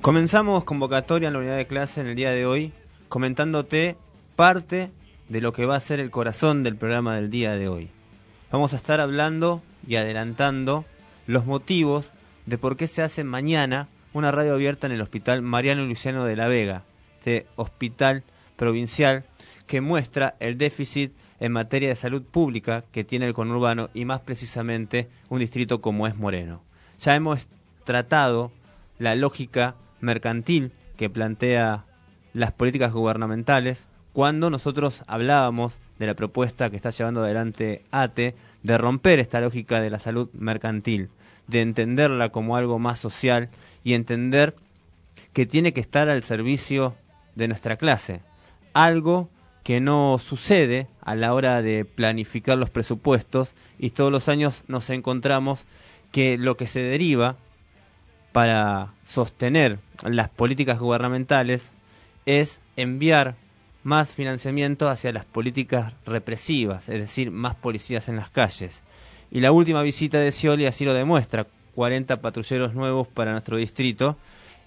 Comenzamos convocatoria en la unidad de clase en el día de hoy, comentándote parte de lo que va a ser el corazón del programa del día de hoy. Vamos a estar hablando y adelantando los motivos de por qué se hace mañana una radio abierta en el Hospital Mariano Luciano de la Vega, este hospital provincial que muestra el déficit en materia de salud pública que tiene el conurbano y más precisamente un distrito como es Moreno. Ya hemos tratado la lógica mercantil que plantea las políticas gubernamentales cuando nosotros hablábamos de la propuesta que está llevando adelante ATE de romper esta lógica de la salud mercantil, de entenderla como algo más social y entender que tiene que estar al servicio de nuestra clase, algo que no sucede a la hora de planificar los presupuestos y todos los años nos encontramos que lo que se deriva para sostener las políticas gubernamentales es enviar más financiamiento hacia las políticas represivas, es decir, más policías en las calles. Y la última visita de Scioli así lo demuestra, 40 patrulleros nuevos para nuestro distrito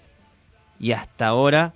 y hasta ahora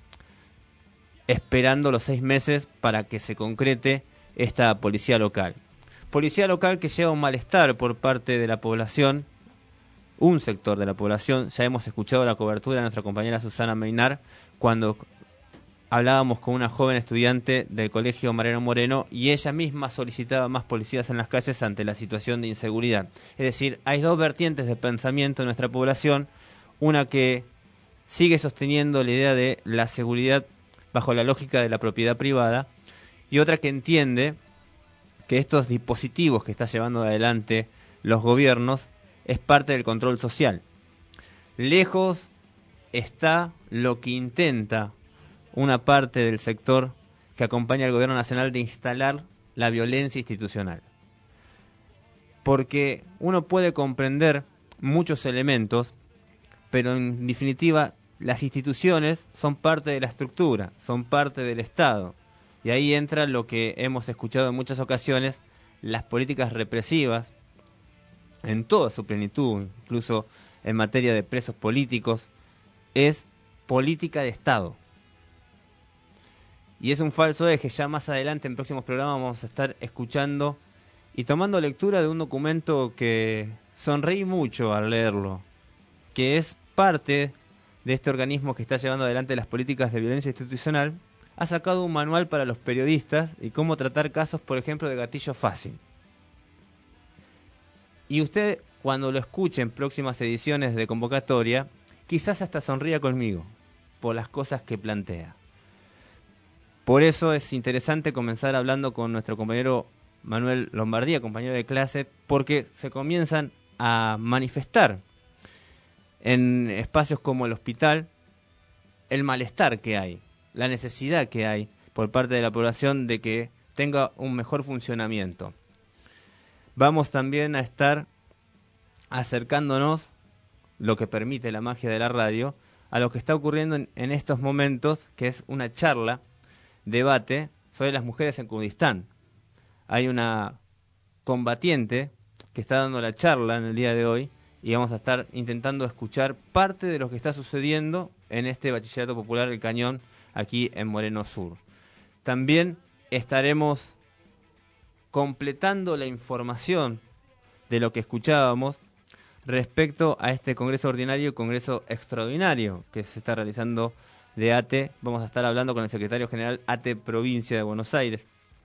esperando los 6 meses para que se concrete esta policía local. Policía local que lleva un malestar por parte de la población, un sector de la población. Ya hemos escuchado la cobertura de nuestra compañera Susana Meinar cuando hablábamos con una joven estudiante del colegio Mariano Moreno y ella misma solicitaba más policías en las calles ante la situación de inseguridad. Es decir, hay dos vertientes de pensamiento en nuestra población, una que sigue sosteniendo la idea de la seguridad bajo la lógica de la propiedad privada y otra que entiende que estos dispositivos que está llevando adelante los gobiernos es parte del control social. Lejos está lo que intenta una parte del sector que acompaña al gobierno nacional de instalar la violencia institucional. Porque uno puede comprender muchos elementos, pero en definitiva las instituciones son parte de la estructura, son parte del Estado. Y ahí entra lo que hemos escuchado en muchas ocasiones, las políticas represivas, en toda su plenitud, incluso en materia de presos políticos, es política de Estado. Y es un falso eje. Ya más adelante en próximos programas vamos a estar escuchando y tomando lectura de un documento que sonreí mucho al leerlo, que es parte de este organismo que está llevando adelante las políticas de violencia institucional. Ha sacado un manual para los periodistas y cómo tratar casos, por ejemplo, de gatillo fácil. Y usted, cuando lo escuche en próximas ediciones de convocatoria, quizás hasta sonría conmigo por las cosas que plantea. Por eso es interesante comenzar hablando con nuestro compañero Manuel Lombardía, compañero de clase, porque se comienzan a manifestar en espacios como el hospital el malestar que hay, la necesidad que hay por parte de la población de que tenga un mejor funcionamiento. Vamos también a estar acercándonos, lo que permite la magia de la radio, a lo que está ocurriendo en estos momentos, que es una charla, debate sobre las mujeres en Kurdistán. Hay una combatiente que está dando la charla en el día de hoy y vamos a estar intentando escuchar parte de lo que está sucediendo en este Bachillerato Popular El Cañón aquí en Moreno Sur. También estaremos completando la información de lo que escuchábamos respecto a este Congreso Ordinario y Congreso Extraordinario que se está realizando de ATE. Vamos a estar hablando con el secretario general ATE Provincia de Buenos Aires.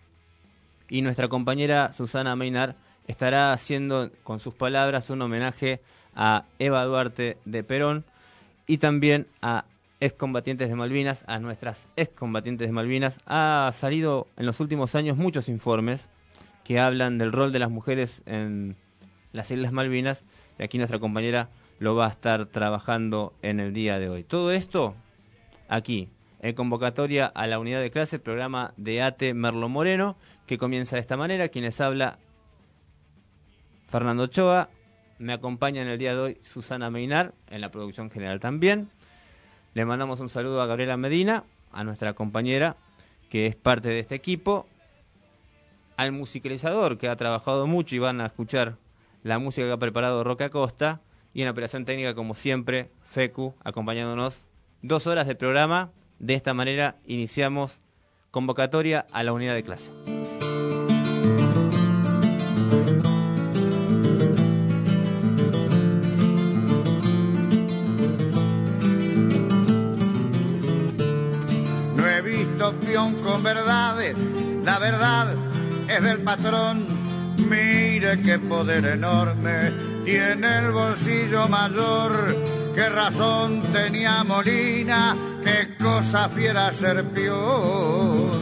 Y nuestra compañera Susana Meinar estará haciendo con sus palabras un homenaje a Eva Duarte de Perón y también a excombatientes de Malvinas, a nuestras excombatientes de Malvinas. Ha salido en los últimos años muchos informes que hablan del rol de las mujeres en las Islas Malvinas y aquí nuestra compañera lo va a estar trabajando en el día de hoy. Todo esto aquí, en convocatoria a la unidad de clase, programa de ATE Merlo Moreno, que comienza de esta manera. Quienes habla, Fernando Ochoa, me acompaña en el día de hoy Susana Meinar, en la producción general también. Le mandamos un saludo a Gabriela Medina, a nuestra compañera, que es parte de este equipo, al musicalizador, que ha trabajado mucho y van a escuchar la música que ha preparado Roque Acosta, y en la operación técnica, como siempre, Fecu, acompañándonos 2 horas de programa. De esta manera iniciamos convocatoria a la unidad de clase. No he visto peón con verdades, la verdad es del patrón. Mire qué poder enorme tiene el bolsillo mayor. Qué razón tenía Molina, qué cosa fiera ser peor.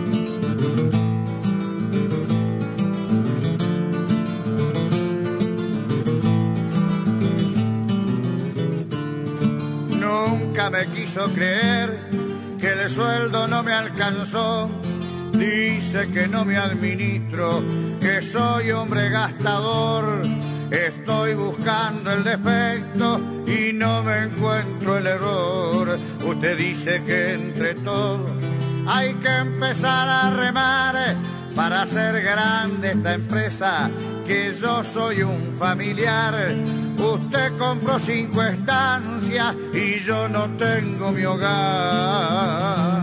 Nunca me quiso creer que el sueldo no me alcanzó. Dice que no me administro, que soy hombre gastador. Estoy buscando el defecto y no me encuentro el error. Usted dice que entre todos hay que empezar a remar para hacer grande esta empresa, que yo soy un familiar. Usted compró 5 estancias y yo no tengo mi hogar.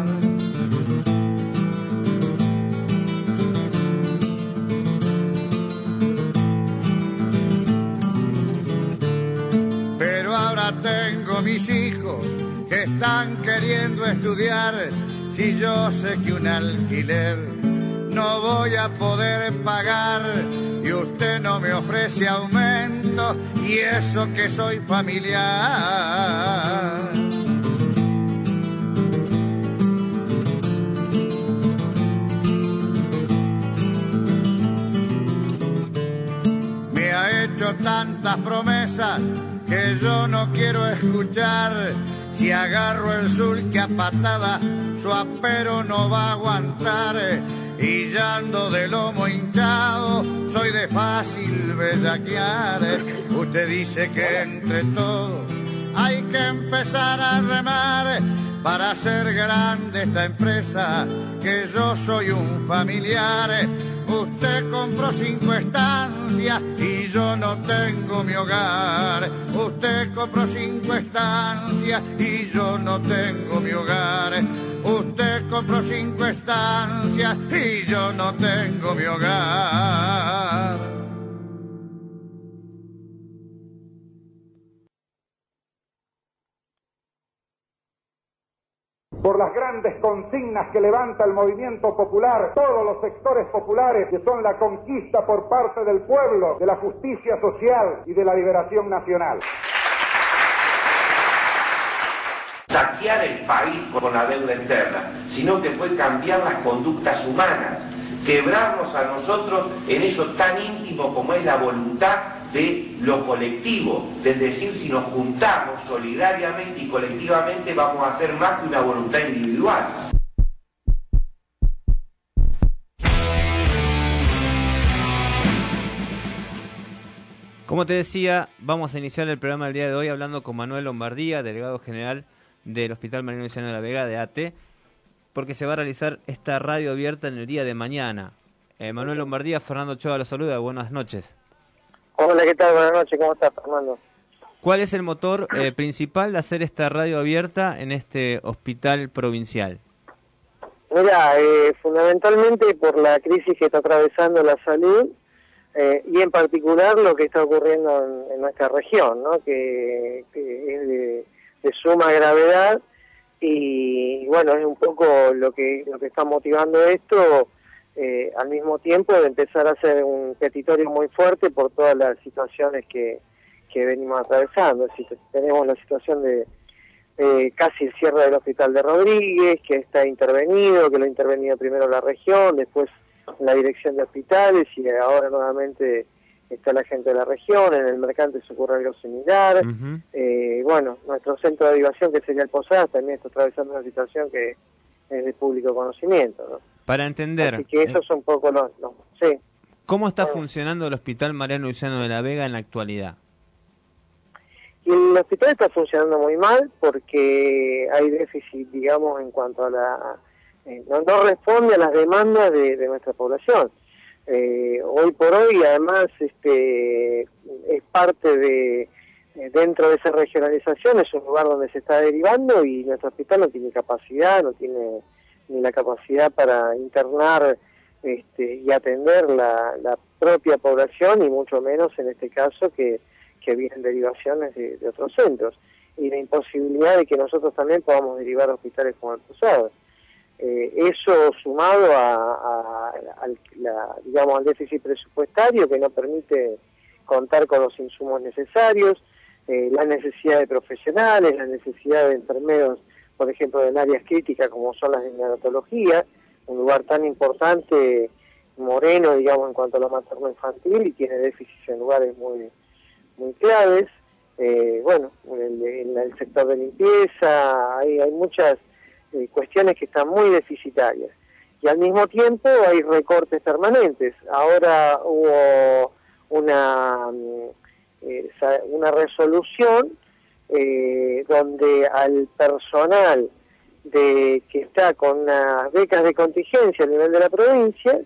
Tengo mis hijos que están queriendo estudiar. Si yo sé que un alquiler no voy a poder pagar y usted no me ofrece aumento, y eso que soy familiar. Me ha hecho tantas promesas que yo no quiero escuchar. Si agarro el sulque a patada, su apero no va a aguantar. Y ya ando de lomo hinchado, soy de fácil bellaquear. Usted dice que entre todos hay que empezar a remar para hacer grande esta empresa, que yo soy un familiar. Usted compró 5 estancias y yo no tengo mi hogar. Usted compró 5 estancias y yo no tengo mi hogar. Usted compró 5 estancias y yo no tengo mi hogar. Por las grandes consignas que levanta el movimiento popular, todos los sectores populares, que son la conquista por parte del pueblo de la justicia social y de la liberación nacional. Saquear el país con la deuda externa, sino que fue cambiar las conductas humanas, quebrarnos a nosotros en eso tan íntimo como es la voluntad de lo colectivo, es decir, si nos juntamos solidariamente y colectivamente vamos a hacer más que una voluntad individual. Como te decía, vamos a iniciar el programa del día de hoy hablando con Manuel Lombardía, delegado general del Hospital Mariano Luciano de la Vega de ATE, porque se va a realizar esta radio abierta en el día de mañana. Manuel Lombardía, Fernando Ochoa lo saluda, buenas noches. Hola, ¿qué tal? Buenas noches, ¿cómo estás, Fernando? ¿Cuál es el motor principal de hacer esta radio abierta en este hospital provincial? Mira, fundamentalmente por la crisis que está atravesando la salud y en particular lo que está ocurriendo en nuestra región, ¿no? Que es de suma gravedad y bueno, es un poco lo que está motivando esto. Al mismo tiempo de empezar a hacer un petitorio muy fuerte por todas las situaciones que venimos atravesando. Tenemos la situación de casi el cierre del hospital de Rodríguez, que está intervenido, que lo ha intervenido primero la región, después la dirección de hospitales y ahora nuevamente está la gente de la región. En el Mercante se ocurre algo similar. Bueno, nuestro centro de derivación, que sería el Posadas, también está atravesando una situación que es de público conocimiento, ¿no? Para entender. Así que esos son un poco los sí. ¿Cómo está funcionando el Hospital Mariano Luciano de la Vega en la actualidad? Y el hospital está funcionando muy mal porque hay déficit, digamos, en cuanto a la... no responde a las demandas de nuestra población. Hoy por hoy, además, es parte de dentro de esa regionalización es un lugar donde se está derivando y nuestro hospital no tiene capacidad, no tiene ni la capacidad para internar y atender la propia población, y mucho menos en este caso que vienen derivaciones de otros centros, y la imposibilidad de que nosotros también podamos derivar a hospitales como el Posadas. Eso sumado al déficit presupuestario que no permite contar con los insumos necesarios, la necesidad de profesionales, la necesidad de enfermeros, por ejemplo, en áreas críticas como son las de neonatología, un lugar tan importante, Moreno, digamos, en cuanto a lo materno-infantil, y tiene déficits en lugares muy claves. En el sector de limpieza hay muchas cuestiones que están muy deficitarias. Y al mismo tiempo hay recortes permanentes. Ahora hubo una resolución donde al personal que está con unas becas de contingencia a nivel de la provincia,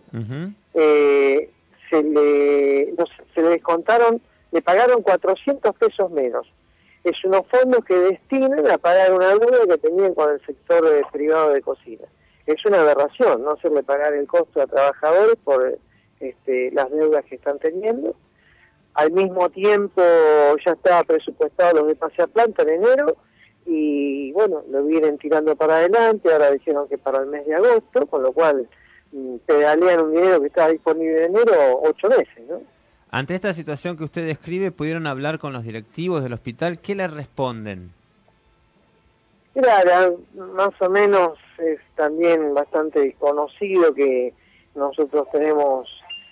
se le descontaron, le pagaron 400 pesos menos. Es unos fondos que destinan a pagar una deuda que tenían con el sector privado de cocina. Es una aberración no hacerle pagar el costo a trabajadores por las deudas que están teniendo. Al mismo tiempo ya estaba presupuestado los de pase a planta en enero, y bueno, lo vienen tirando para adelante. Ahora dijeron que para el mes de agosto, con lo cual pedalean un dinero que estaba disponible en enero 8 meses, ¿no? Ante esta situación que usted describe, ¿pudieron hablar con los directivos del hospital? ¿Qué le responden? Mira, más o menos es también bastante conocido que nosotros tenemos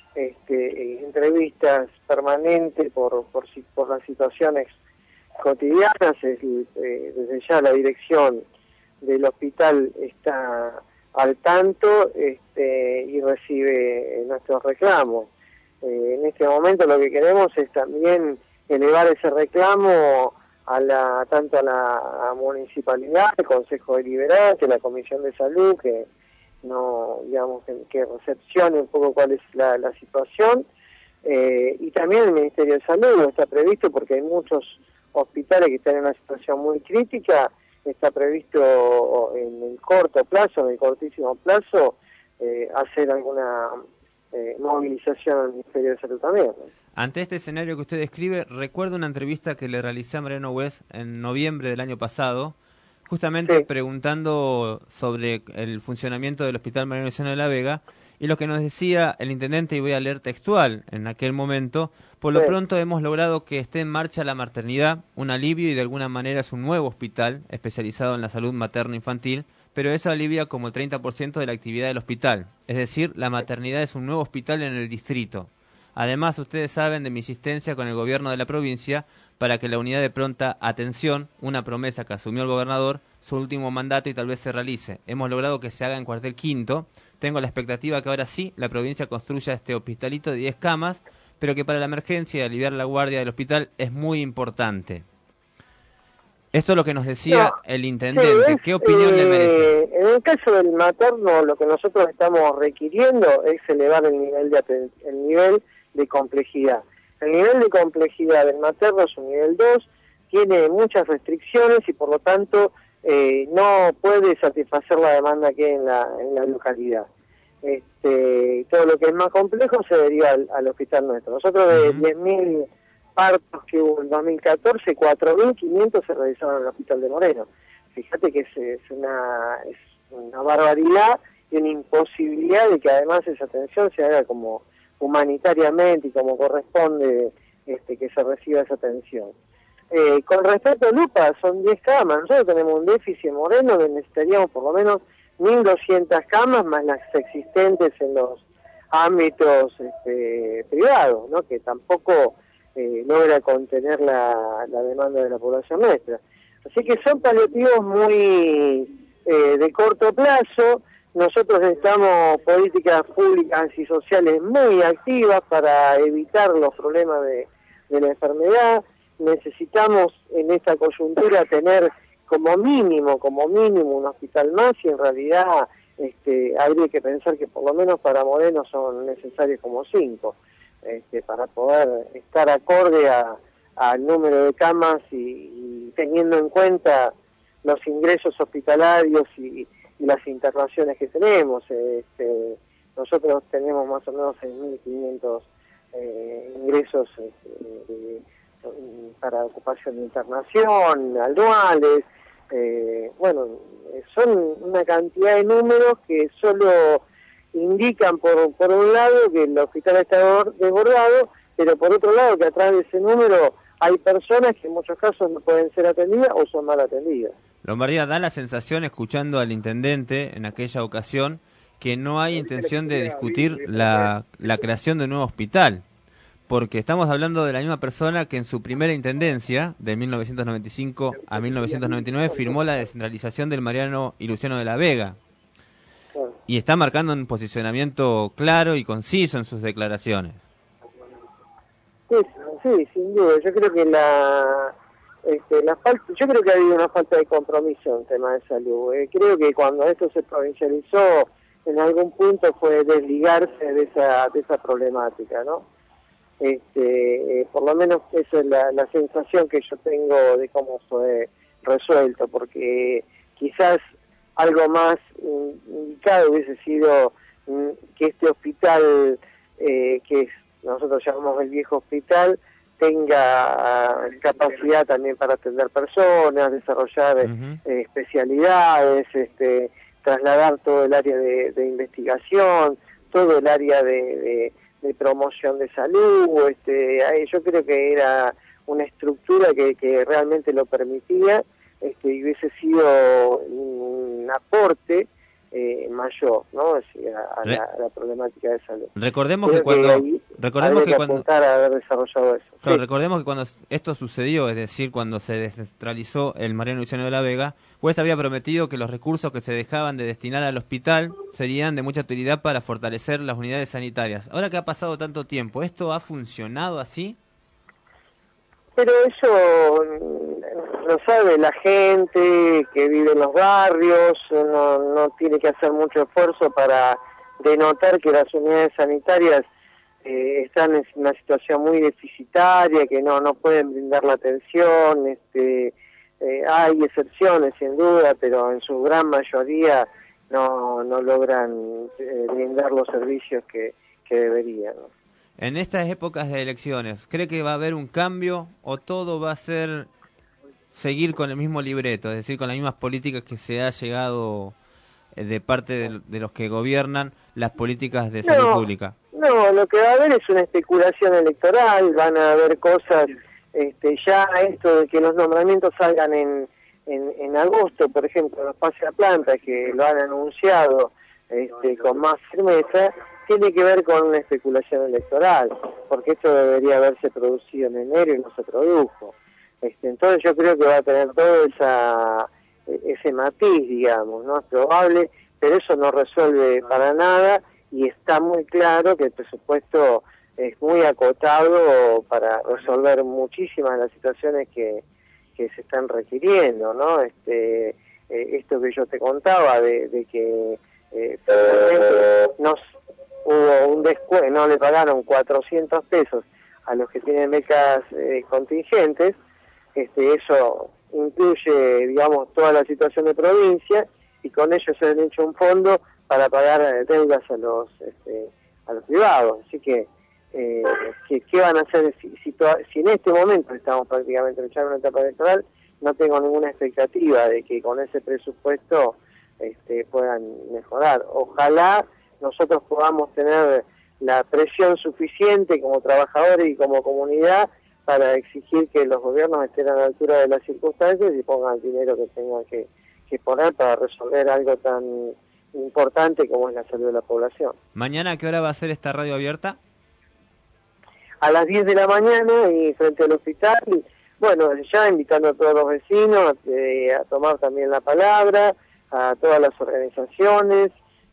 entrevistas permanentes por las situaciones cotidianas. Desde ya la dirección del hospital está al tanto y recibe nuestros reclamos. En este momento lo que queremos es también elevar ese reclamo tanto a la municipalidad, al Consejo Deliberante, a la Comisión de Salud, que recepcione un poco cuál es la situación, y también el Ministerio de Salud. Está previsto, porque hay muchos hospitales que están en una situación muy crítica, está previsto en el corto plazo, en el cortísimo plazo, hacer alguna movilización al Ministerio de Salud también, ¿no? Ante este escenario que usted describe, recuerdo una entrevista que le realicé a Mariano West en noviembre del año pasado, justamente preguntando sobre el funcionamiento del Hospital Mariano Luciano de la Vega, y lo que nos decía el intendente, y voy a leer textual en aquel momento: por lo pronto hemos logrado que esté en marcha la maternidad, un alivio, y de alguna manera es un nuevo hospital especializado en la salud materno-infantil, pero eso alivia como el 30% de la actividad del hospital. Es decir, la maternidad es un nuevo hospital en el distrito. Además, ustedes saben de mi insistencia con el gobierno de la provincia para que la unidad de pronta atención, una promesa que asumió el gobernador, su último mandato, y tal vez se realice. Hemos logrado que se haga en Cuartel Quinto. Tengo la expectativa que ahora sí la provincia construya este hospitalito de 10 camas, pero que para la emergencia y aliviar la guardia del hospital es muy importante. Esto es lo que nos decía el intendente. ¿Qué opinión le merece? En el caso del materno, lo que nosotros estamos requiriendo es elevar el nivel de complejidad. El nivel de complejidad del materno es un nivel 2, tiene muchas restricciones y por lo tanto no puede satisfacer la demanda que hay en la localidad. Todo lo que es más complejo se deriva al hospital nuestro. Nosotros de 10.000 partos que hubo en 2014, 4.500 se realizaron en el hospital de Moreno. Fíjate que es una barbaridad y una imposibilidad de que además esa atención se haga como humanitariamente y como corresponde que se reciba esa atención. Con respecto a Lupa, son 10 camas. Nosotros tenemos un déficit en Moreno donde necesitaríamos por lo menos 1.200 camas más las existentes en los ámbitos privados, ¿no? Que tampoco logra contener la demanda de la población nuestra. Así que son paliativos muy de corto plazo. Nosotros necesitamos políticas públicas y sociales muy activas para evitar los problemas de la enfermedad. Necesitamos en esta coyuntura tener como mínimo un hospital más, y en realidad habría que pensar que por lo menos para Moreno son necesarios como 5, para poder estar acorde a al número de camas y teniendo en cuenta los ingresos hospitalarios y las internaciones que tenemos. Nosotros tenemos más o menos 6.500 ingresos para ocupación de internación, anuales. Son una cantidad de números que solo indican por un lado que el hospital está desbordado, pero por otro lado que atrás de ese número hay personas que en muchos casos no pueden ser atendidas o son mal atendidas. Lombardía, da la sensación, escuchando al intendente en aquella ocasión, que no hay intención de discutir la creación de un nuevo hospital, porque estamos hablando de la misma persona que en su primera intendencia, de 1995 a 1999, firmó la descentralización del Mariano y Luciano de la Vega, y está marcando un posicionamiento claro y conciso en sus declaraciones. Sí, sin duda. Yo creo que yo creo que ha habido una falta de compromiso en tema de salud. Creo que cuando esto se provincializó, en algún punto fue desligarse de esa problemática, ¿no? Por lo menos esa es la sensación que yo tengo de cómo fue resuelto, porque quizás algo más indicado hubiese sido que este hospital, que nosotros llamamos el viejo hospital, tenga capacidad también para atender personas, desarrollar especialidades, trasladar todo el área de investigación, todo el área de promoción de salud. Yo creo que era una estructura que realmente lo permitía, y hubiese sido un aporte mayor, ¿no? A la problemática de salud. Recordemos que cuando haber desarrollado eso. Claro, Sí. recordemos que cuando esto sucedió, es decir, cuando se descentralizó el Mariano Luciano de la Vega, Juez había prometido que los recursos que se dejaban de destinar al hospital serían de mucha utilidad para fortalecer las unidades sanitarias. Ahora que ha pasado tanto tiempo, ¿esto ha funcionado así? Pero eso lo sabe la gente que vive en los barrios, no tiene que hacer mucho esfuerzo para denotar que las unidades sanitarias están en una situación muy deficitaria, que no pueden brindar la atención. Hay excepciones sin duda, pero en su gran mayoría no logran brindar los servicios que deberían, ¿no? En estas épocas de elecciones, ¿cree que va a haber un cambio o todo va a ser seguir con el mismo libreto, es decir, con las mismas políticas que se ha llegado de parte de los que gobiernan las políticas de salud pública? No, lo que va a haber es una especulación electoral, van a haber cosas, ya esto de que los nombramientos salgan en agosto, por ejemplo, los pases a planta, que lo han anunciado con más firmeza, tiene que ver con una especulación electoral, porque esto debería haberse producido en enero y no se produjo. Entonces yo creo que va a tener todo ese matiz, digamos, ¿no? Es probable, pero eso no resuelve para nada, y está muy claro que el presupuesto es muy acotado para resolver muchísimas de las situaciones que se están requiriendo, ¿no? Esto que yo te contaba de que hubo un descuento, no le pagaron 400 pesos a los que tienen becas contingentes. Eso incluye, digamos, toda la situación de provincia, y con ello se han hecho un fondo para pagar deudas a los privados. Así que, ¿qué van a hacer si en este momento estamos prácticamente en una etapa electoral? No tengo ninguna expectativa de que con ese presupuesto puedan mejorar. Ojalá nosotros podamos tener la presión suficiente como trabajadores y como comunidad para exigir que los gobiernos estén a la altura de las circunstancias y pongan el dinero que tengan que poner para resolver algo tan importante como es la salud de la población. ¿Mañana a qué hora va a ser esta radio abierta? A las 10 de la mañana y frente al hospital. Bueno, ya invitando a todos los vecinos a tomar también la palabra, a todas las organizaciones,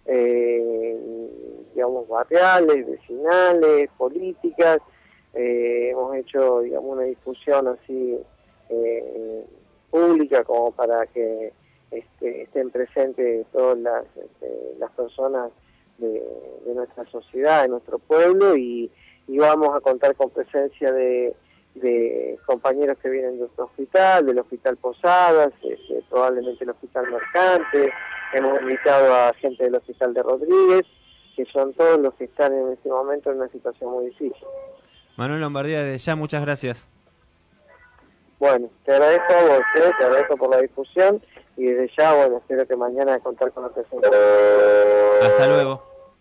digamos, barriales, vecinales, políticas. Hemos hecho, digamos, una difusión así pública como para que estén presentes todas las personas de nuestra sociedad, de nuestro pueblo, y vamos a contar con presencia de de compañeros que vienen de otro hospital, del Hospital Posadas, probablemente el Hospital Mercante. Hemos invitado a gente del Hospital de Rodríguez, que son todos los que están en este momento en una situación muy difícil. Manuel Lombardía, desde ya, muchas gracias. Bueno, te agradezco a vos, te agradezco por la difusión, y desde ya, bueno, espero que mañana contar con la presencia. Hasta luego.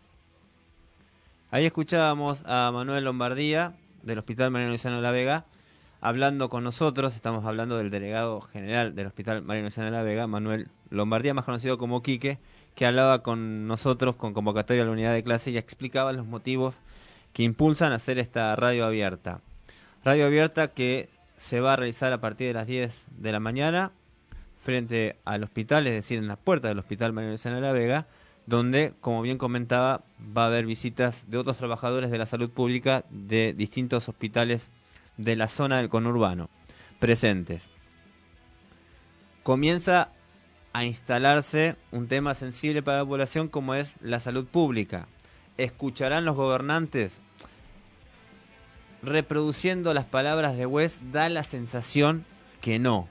Ahí escuchábamos a Manuel Lombardía, del Hospital Mariano Luciano de la Vega, hablando con nosotros. Estamos hablando del delegado general del Hospital Mariano Luciano de la Vega, Manuel Lombardía, más conocido como Quique, que hablaba con nosotros con convocatoria a la unidad de clase y explicaba los motivos que impulsan a hacer esta radio abierta. Radio abierta que se va a realizar a partir de las 10 de la mañana frente al hospital, es decir, en las puertas del Hospital Mariano Luciano de la Vega, donde, como bien comentaba, va a haber visitas de otros trabajadores de la salud pública de distintos hospitales de la zona del conurbano presentes. Comienza a instalarse un tema sensible para la población como es la salud pública. ¿Escucharán los gobernantes? Reproduciendo las palabras de Wes, da la sensación que no,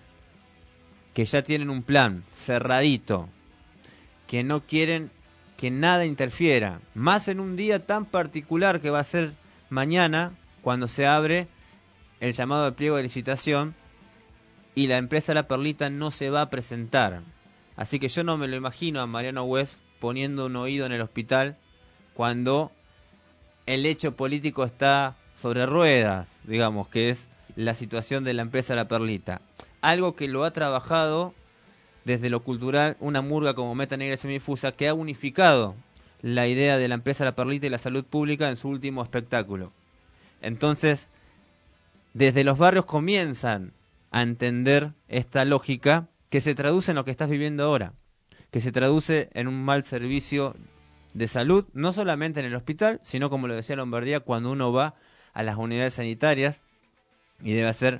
que ya tienen un plan cerradito, que no quieren que nada interfiera, más en un día tan particular que va a ser mañana, cuando se abre el llamado de pliego de licitación y la empresa La Perlita no se va a presentar. Así que yo no me lo imagino a Mariano Wes poniendo un oído en el hospital cuando el hecho político está sobre ruedas, digamos, que es la situación de la empresa La Perlita. Algo que lo ha trabajado desde lo cultural una murga como Meta Negra Semidifusa, que ha unificado la idea de la empresa La Perlita y la salud pública en su último espectáculo. Entonces, desde los barrios comienzan a entender esta lógica que se traduce en lo que estás viviendo ahora, que se traduce en un mal servicio de salud, no solamente en el hospital, sino, como lo decía Lombardía, cuando uno va a las unidades sanitarias y debe hacer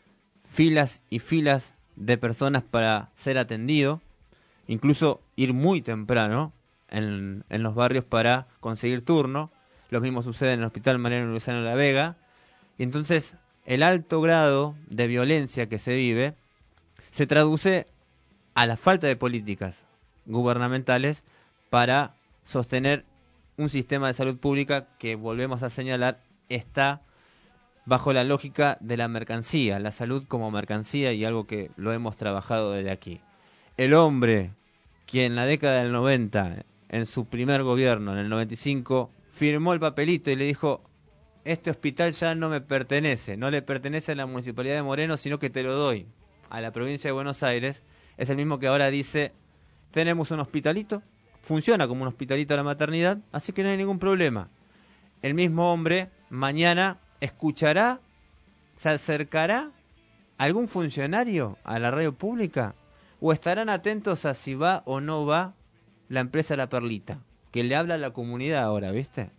filas y filas de personas para ser atendido, incluso ir muy temprano en los barrios para conseguir turno. Lo mismo sucede en el Hospital Mariano Luciano de la Vega. Y entonces el alto grado de violencia que se vive se traduce a la falta de políticas gubernamentales para sostener un sistema de salud pública que, volvemos a señalar, está bajo la lógica de la mercancía, la salud como mercancía, y algo que lo hemos trabajado desde aquí. El hombre que en la década del 90, en su primer gobierno, en el 95, firmó el papelito y le dijo: este hospital ya no me pertenece, no le pertenece a la Municipalidad de Moreno, sino que te lo doy a la provincia de Buenos Aires, es el mismo que ahora dice: tenemos un hospitalito, funciona como un hospitalito a la maternidad, así que no hay ningún problema. El mismo hombre mañana escuchará, se acercará algún funcionario a la radio pública, o estarán atentos a si va o no va la empresa La Perlita, que le habla a la comunidad ahora, ¿viste?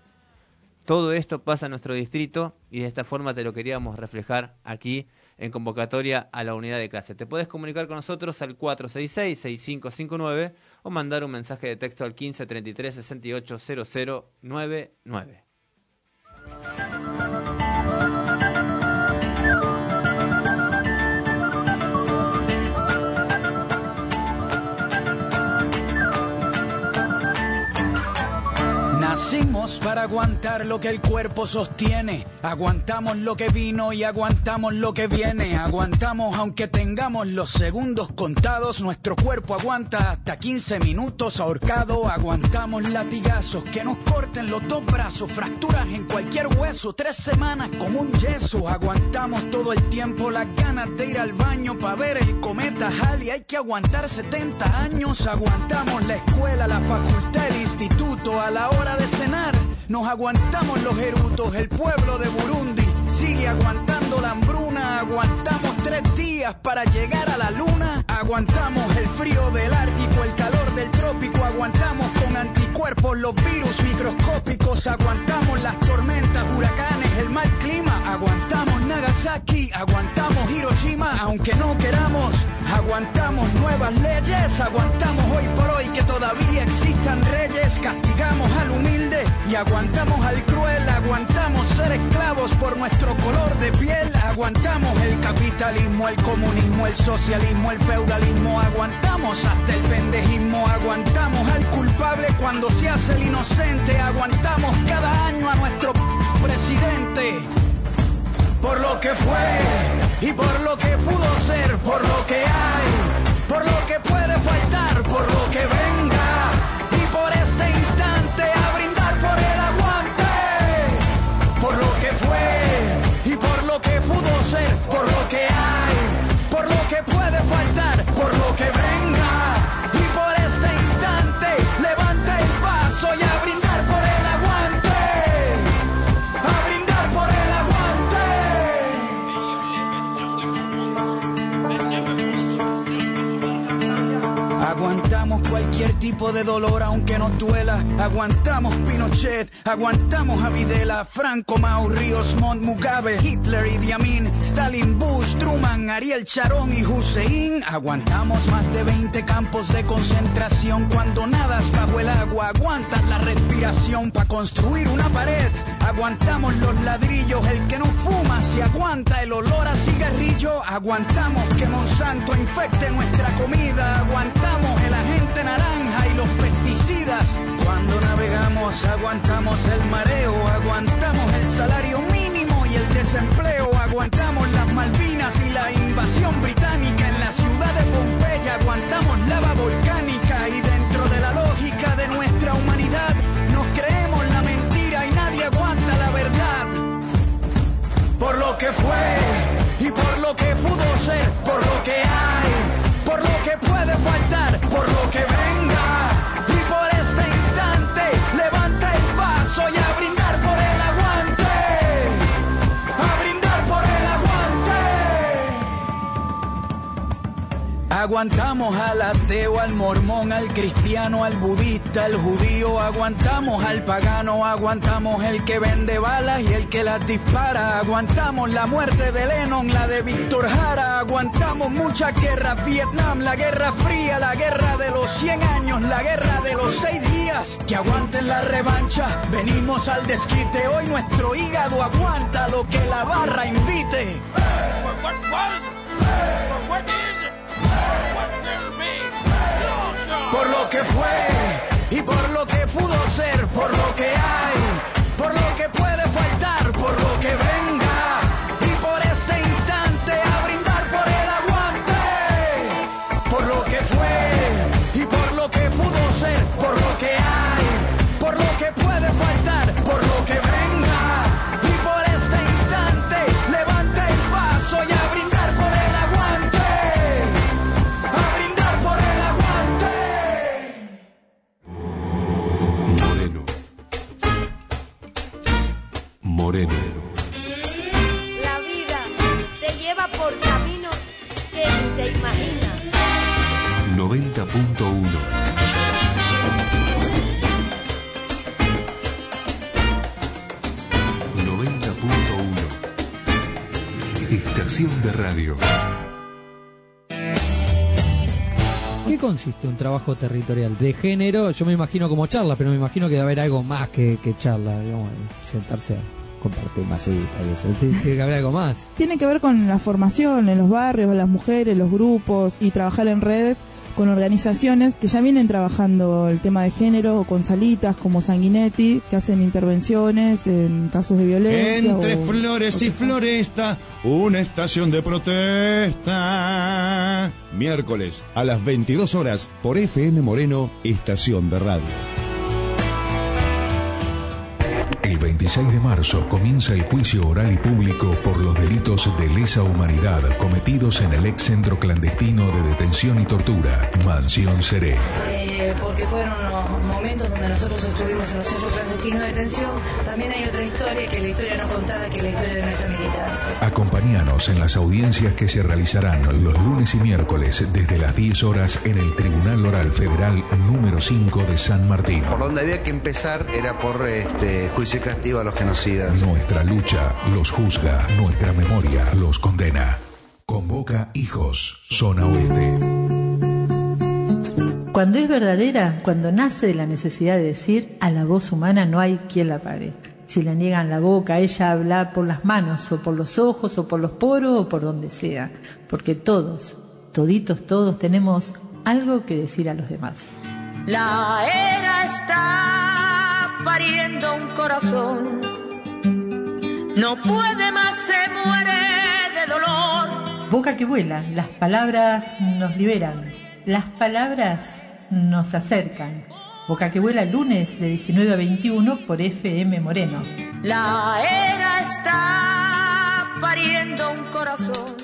Todo esto pasa en nuestro distrito y de esta forma te lo queríamos reflejar aquí en convocatoria a la unidad de clase. Te puedes comunicar con nosotros al 466-6559 o mandar un mensaje de texto al 15 33 68 0099. Nacimos para aguantar lo que el cuerpo sostiene. Aguantamos lo que vino y aguantamos lo que viene. Aguantamos aunque tengamos los segundos contados. Nuestro cuerpo aguanta hasta 15 minutos ahorcado. Aguantamos latigazos que nos corten los dos brazos. Fracturas en cualquier hueso. 3 semanas como un yeso. Aguantamos todo el tiempo las ganas de ir al baño para ver el cometa Halley. Hay que aguantar 70 años. Aguantamos la escuela, la facultad, el instituto. A la hora de cenar nos aguantamos los erutos. El pueblo de Burundi sigue aguantando la hambruna. Aguantamos 3 días para llegar a la luna. Aguantamos el frío del Ártico, el calor del trópico. Aguantamos con anticuerpos los virus microscópicos. Aguantamos las tormentas, huracanes, el mal clima. Aguantamos Nagasaki, aguantamos Hiroshima. Aunque no queramos, aguantamos aguantamos nuevas leyes, aguantamos hoy por hoy que todavía existan reyes, castigamos al humilde y aguantamos al cruel, aguantamos ser esclavos por nuestro color de piel, aguantamos el capitalismo, el comunismo, el socialismo, el feudalismo, aguantamos hasta el pendejismo, aguantamos al culpable cuando se hace el inocente, aguantamos cada año a nuestro presidente. Por lo que fue y por lo que pudo ser, por lo que hay, por lo que puede faltar, por lo que venga y por este instante a brindar por el aguante. Por lo que fue y por lo que pudo ser, por lo que hay, por lo que puede faltar, por lo que venga y por este instante levanta el paso y a brindar por el aguante. A brindar por el aguante. Aguantamos cualquier tipo de dolor aunque nos duela. Aguantamos Pinochet, aguantamos a Videla, Franco, Mao, Ríos Montt, Mugabe, Hitler, Idi Amin, Stalin, Bush, Truman, Ariel Sharon y Hussein. Aguantamos más de 20 campos de concentración. Cuando nadas bajo el agua aguantas la respiración para construir una pared. Aguantamos los ladrillos, el que no fuma se aguanta el olor a cigarrillo. Aguantamos que Monsanto infecte nuestra comida. Aguantamos el agente naranja y los pesticidas. Cuando navegamos aguantamos el mareo, aguantamos el salario mínimo y el desempleo, aguantamos las Malvinas y la invasión británica en la ciudad de Pompeya, aguantamos lava volcánica y dentro de la lógica de nuestra humanidad nos creemos la mentira y nadie aguanta la verdad. Por lo que fue y por lo que pudo ser, por lo que hay, por lo que puede faltar, por lo que venga y por este instante levanta el paso y a brindar por el aguante. A brindar por el aguante. Aguantamos al ateo, al mormón, al cristiano, al budista, al judío, aguantamos al pagano, aguantamos el que vende balas y el que las dispara, aguantamos la muerte de Lennon, la de Víctor Jara, aguantamos muchas guerras, Vietnam, la Guerra Fría, la guerra de los 100 años, la guerra de los 6 días, que aguanten la revancha, venimos al desquite, hoy nuestro hígado aguanta lo que la barra invite. Por lo que fue y por lo que pudo ser, por lo que hay, por lo que puede faltar, por lo que venga y por este instante a brindar por el aguante. Por lo que fue y por lo que pudo ser, por lo que hay, por lo que puede faltar, por lo que venga y por este instante levanta el paso y a brindar por el aguante. A brindar por el aguante. Moreno. La vida te lleva por caminos que ni te imaginas. 90.1. Estación de radio. ¿Qué consiste un trabajo territorial de género? Yo me imagino como charla, pero me imagino que debe haber algo más que charla, digamos, sentarse a compartir masita y eso. Tiene que haber algo más. Tiene que ver con la formación en los barrios, las mujeres, los grupos y trabajar en red con organizaciones que ya vienen trabajando el tema de género, o con salitas como Sanguinetti, que hacen intervenciones en casos de violencia. Entre flores y floresta, una estación de protesta. Miércoles a las 22 horas por FM Moreno, Estación de Radio. El 26 de marzo comienza el juicio oral y público por los delitos de lesa humanidad cometidos en el ex centro clandestino de detención y tortura, Mansión Seré. Porque fueron unos momentos donde nosotros estuvimos en los centros clandestinos de detención. También hay otra historia, que es la historia no contada, que es la historia de nuestra militancia. Acompáñanos en las audiencias que se realizarán los lunes y miércoles desde las 10 horas en el Tribunal Oral Federal número 5 de San Martín. Por donde había que empezar era por juicio y castigo a los genocidas. Nuestra lucha los juzga, nuestra memoria los condena. Con Boca Hijos, Zona Oeste. Cuando es verdadera, cuando nace de la necesidad de decir, a la voz humana no hay quien la pare. Si le niegan la boca, ella habla por las manos, o por los ojos, o por los poros, o por donde sea. Porque todos, toditos, todos tenemos algo que decir a los demás. La era está pariendo un corazón. No puede más, se muere de dolor. Boca que vuela, las palabras nos liberan, las palabras nos acercan. Boca que vuela, lunes de 19 a 21 por FM Moreno. La era está pariendo un corazón.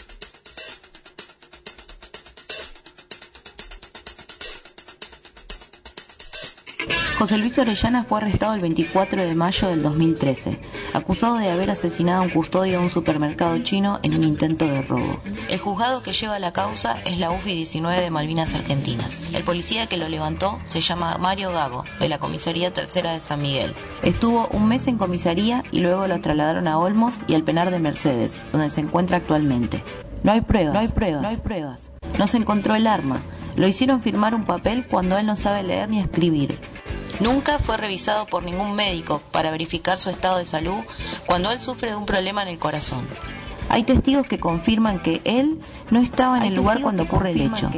José Luis Orellana fue arrestado el 24 de mayo del 2013, acusado de haber asesinado a un custodio de un supermercado chino en un intento de robo. El juzgado que lleva la causa es la UFI 19 de Malvinas Argentinas. El policía que lo levantó se llama Mario Gago, de la Comisaría Tercera de San Miguel. Estuvo un mes en comisaría y luego lo trasladaron a Olmos y al penal de Mercedes, donde se encuentra actualmente. No hay pruebas. No se encontró el arma. Lo hicieron firmar un papel cuando él no sabe leer ni escribir. Nunca fue revisado por ningún médico para verificar su estado de salud cuando él sufre de un problema en el corazón. Hay testigos que confirman que él no estaba en el lugar cuando ocurre el hecho.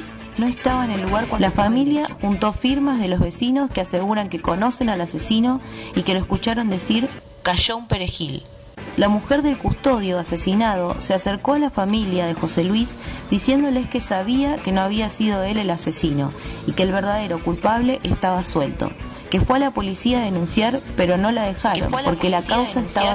La familia juntó firmas de los vecinos que aseguran que conocen al asesino y que lo escucharon decir «cayó un perejil». La mujer del custodio asesinado se acercó a la familia de José Luis diciéndoles que sabía que no había sido él el asesino y que el verdadero culpable estaba suelto, que fue a la policía a denunciar pero no la dejaron porque la causa estaba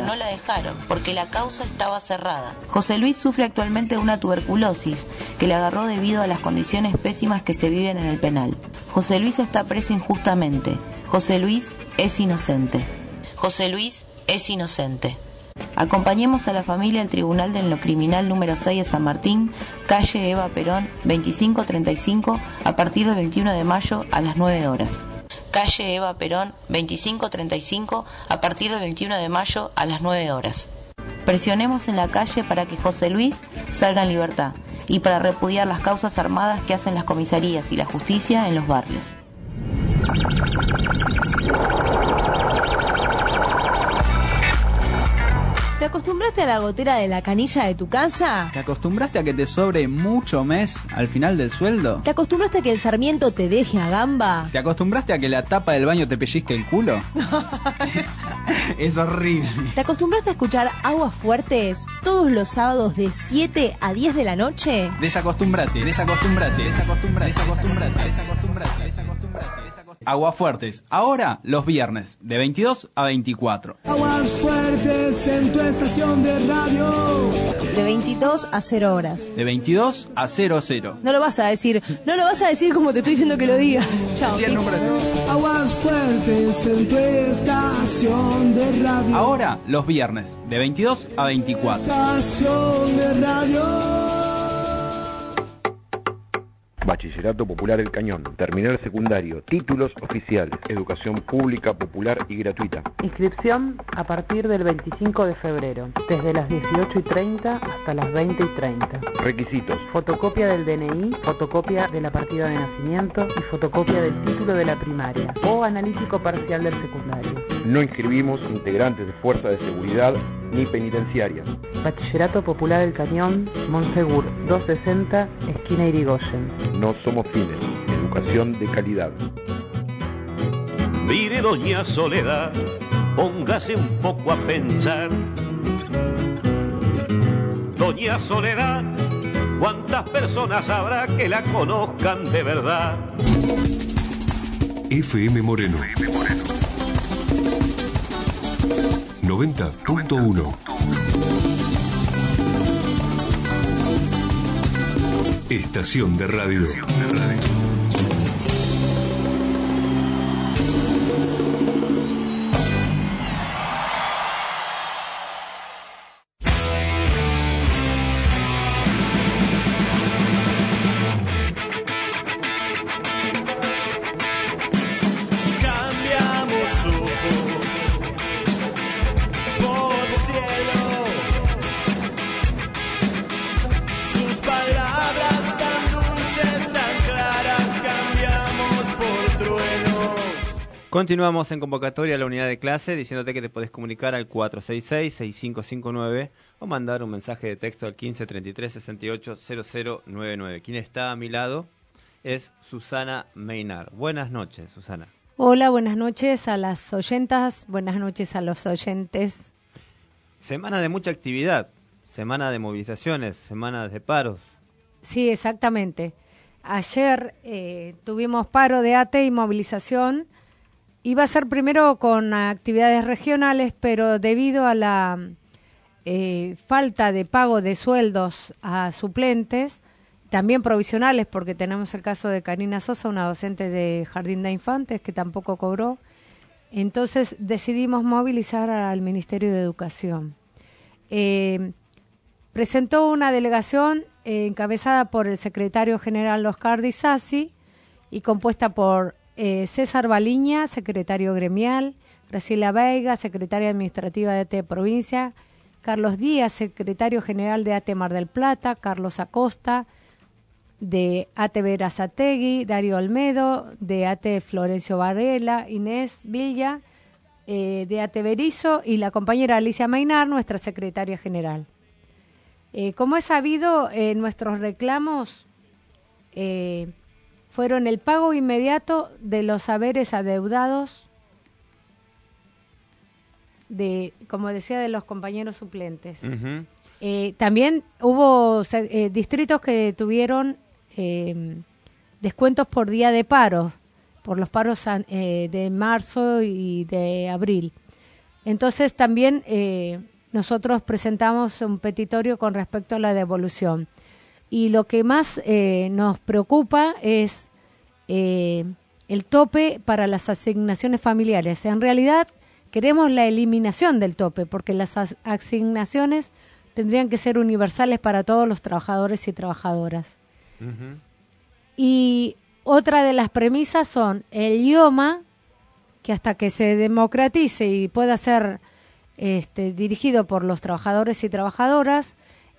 cerrada. José Luis sufre actualmente de una tuberculosis que le agarró debido a las condiciones pésimas que se viven en el penal. José Luis está preso injustamente. José Luis es inocente. José Luis es inocente. Acompañemos a la familia al Tribunal de lo Criminal número 6 de San Martín, calle Eva Perón, 2535, a partir del 21 de mayo a las 9 horas. Calle Eva Perón, 2535, a partir del 21 de mayo a las 9 horas. Presionemos en la calle para que José Luis salga en libertad y para repudiar las causas armadas que hacen las comisarías y la justicia en los barrios. ¿Te acostumbraste a la gotera de la canilla de tu casa? ¿Te acostumbraste a que te sobre mucho mes al final del sueldo? ¿Te acostumbraste a que el sarmiento te deje a gamba? ¿Te acostumbraste a que la tapa del baño te pellizque el culo? Es horrible. ¿Te acostumbraste a escuchar Aguas Fuertes todos los sábados de 7 a 10 de la noche? Desacostúmbrate. Aguas Fuertes, ahora los viernes, de 22 a 24. Aguas Fuertes en tu estación de radio. De 22 a 0 horas. De 22 a 00. No lo vas a decir como te estoy diciendo que lo diga. Chao. Aguas Fuertes en tu estación de radio. Ahora los viernes, de 22 a 24. Estación de radio. Bachillerato Popular El Cañón, terminal secundario, títulos oficiales, educación pública, popular y gratuita. Inscripción a partir del 25 de febrero, desde las 18:30 hasta las 20:30. Requisitos: fotocopia del DNI, fotocopia de la partida de nacimiento y fotocopia del título de la primaria o analítico parcial del secundario. No inscribimos integrantes de fuerza de seguridad ni penitenciarias. Bachillerato Popular El Cañón, Monsegur 260, esquina Irigoyen. No somos fines, educación de calidad. Mire, doña Soledad, póngase un poco a pensar. Doña Soledad, ¿cuántas personas habrá que la conozcan de verdad? FM Moreno 90.1. Estación de radio. Continuamos en convocatoria a la unidad de clase diciéndote que te podés comunicar al 466-6559 o mandar un mensaje de texto al 1533-680099. Quien está a mi lado es Susana Meinar. Buenas noches, Susana. Hola, buenas noches a las oyentas, buenas noches a los oyentes. Semana de mucha actividad, semana de movilizaciones, semana de paros. Sí, exactamente. Ayer tuvimos paro de ATE y movilización. Iba a ser primero con actividades regionales, pero debido a la falta de pago de sueldos a suplentes, también provisionales, porque tenemos el caso de Karina Sosa, una docente de Jardín de Infantes, que tampoco cobró. Entonces decidimos movilizar al Ministerio de Educación. Presentó una delegación encabezada por el secretario general Oscar Di Sassi y compuesta por César Baliña, secretario gremial, Graciela Veiga, secretaria administrativa de ATE Provincia, Carlos Díaz, secretario general de ATE Mar del Plata, Carlos Acosta, de ATE Berazategui, Darío Olmedo, de ATE Florencio Varela, Inés Villa, de ATE Berizo y la compañera Alicia Meinar, nuestra secretaria general. Como es sabido, nuestros reclamos fueron el pago inmediato de los saberes adeudados de, como decía, de los compañeros suplentes. Uh-huh. También hubo distritos que tuvieron descuentos por día de paro, por los paros de marzo y de abril. Entonces también nosotros presentamos un petitorio con respecto a la devolución. Y lo que más nos preocupa es el tope para las asignaciones familiares. En realidad queremos la eliminación del tope, porque las asignaciones tendrían que ser universales para todos los trabajadores y trabajadoras. Uh-huh. Y otra de las premisas son el IOMA, que hasta que se democratice y pueda ser dirigido por los trabajadores y trabajadoras,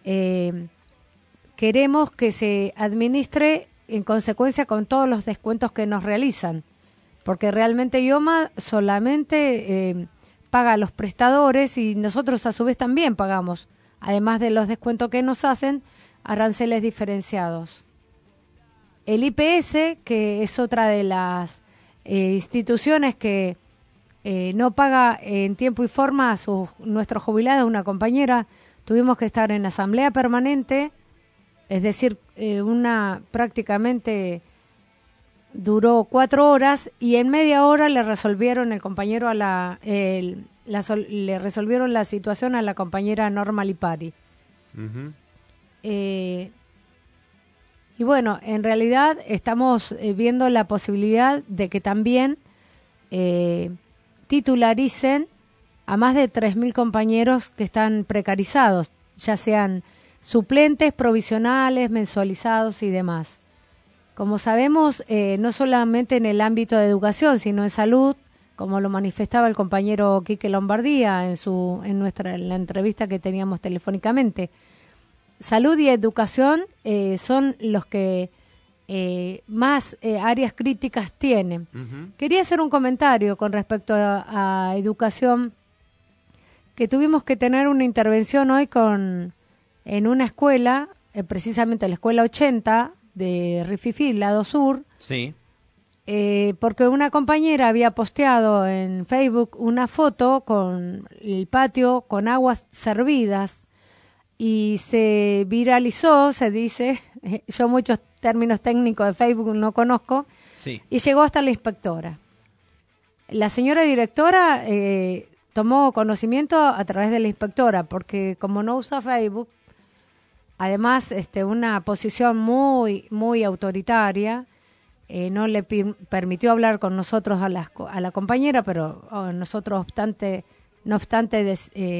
queremos que se administre en consecuencia con todos los descuentos que nos realizan, porque realmente IOMA solamente paga a los prestadores y nosotros a su vez también pagamos, además de los descuentos que nos hacen, aranceles diferenciados. El IPS, que es otra de las instituciones que no paga en tiempo y forma a nuestros jubilados, una compañera, tuvimos que estar en asamblea permanente, es decir, prácticamente duró 4 horas y en media hora le resolvieron le resolvieron la situación a la compañera Norma Lipari. Uh-huh. Y bueno, en realidad estamos viendo la posibilidad de que también titularicen a más de 3.000 compañeros que están precarizados, ya sean suplentes, provisionales, mensualizados y demás. Como sabemos, no solamente en el ámbito de educación, sino en salud, como lo manifestaba el compañero Quique Lombardía en la entrevista que teníamos telefónicamente. Salud y educación son los que más áreas críticas tienen. Uh-huh. Quería hacer un comentario con respecto a educación, que tuvimos que tener una intervención hoy en una escuela, precisamente la escuela 80 de Rififí, lado sur. Sí. Porque una compañera había posteado en Facebook una foto con el patio con aguas servidas y se viralizó, se dice, yo muchos términos técnicos de Facebook no conozco, sí, y llegó hasta la inspectora. La señora directora tomó conocimiento a través de la inspectora, porque como no usa Facebook, además una posición muy, muy autoritaria, no le permitió hablar con nosotros a la compañera, pero nosotros no obstante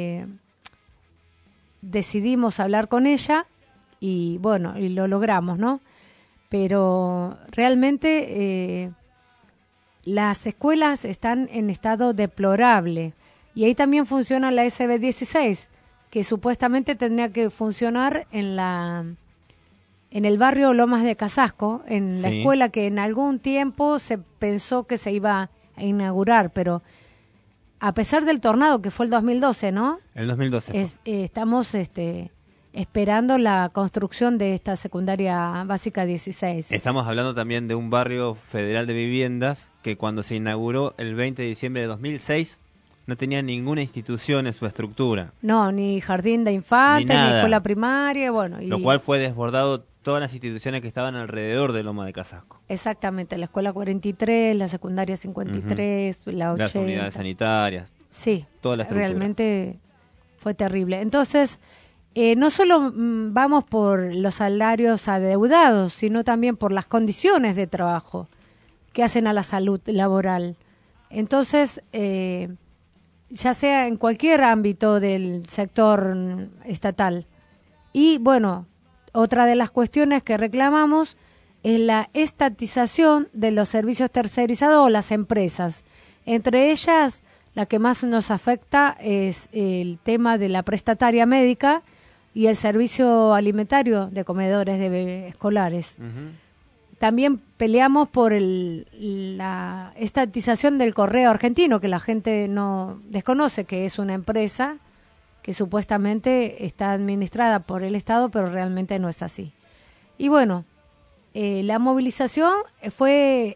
decidimos hablar con ella y bueno, y lo logramos, ¿no? Pero realmente las escuelas están en estado deplorable y ahí también funciona la SB16, que supuestamente tendría que funcionar en el barrio Lomas de Casasco, en la Sí. escuela que en algún tiempo se pensó que se iba inaugurar, pero a pesar del tornado que fue el 2012, ¿no? El 2012. Estamos esperando la construcción de esta secundaria básica 16. Estamos hablando también de un barrio federal de viviendas que cuando se inauguró el 20 de diciembre de 2006 no tenía ninguna institución en su estructura. No, ni jardín de infantes, ni escuela primaria, bueno. Lo cual fue desbordado todas las instituciones que estaban alrededor de Loma de Casasco. Exactamente, la escuela 43, la secundaria 53, la 80. Las unidades sanitarias. Sí, toda la estructura. Realmente fue terrible. Entonces, no solo vamos por los salarios adeudados, sino también por las condiciones de trabajo que hacen a la salud laboral. Entonces, ya sea en cualquier ámbito del sector estatal. Y bueno, otra de las cuestiones que reclamamos es la estatización de los servicios tercerizados o las empresas. Entre ellas, la que más nos afecta es el tema de la prestataria médica y el servicio alimentario de comedores de escolares. También peleamos por la estatización del correo argentino, que la gente no desconoce que es una empresa que supuestamente está administrada por el Estado, pero realmente no es así. Y bueno, la movilización fue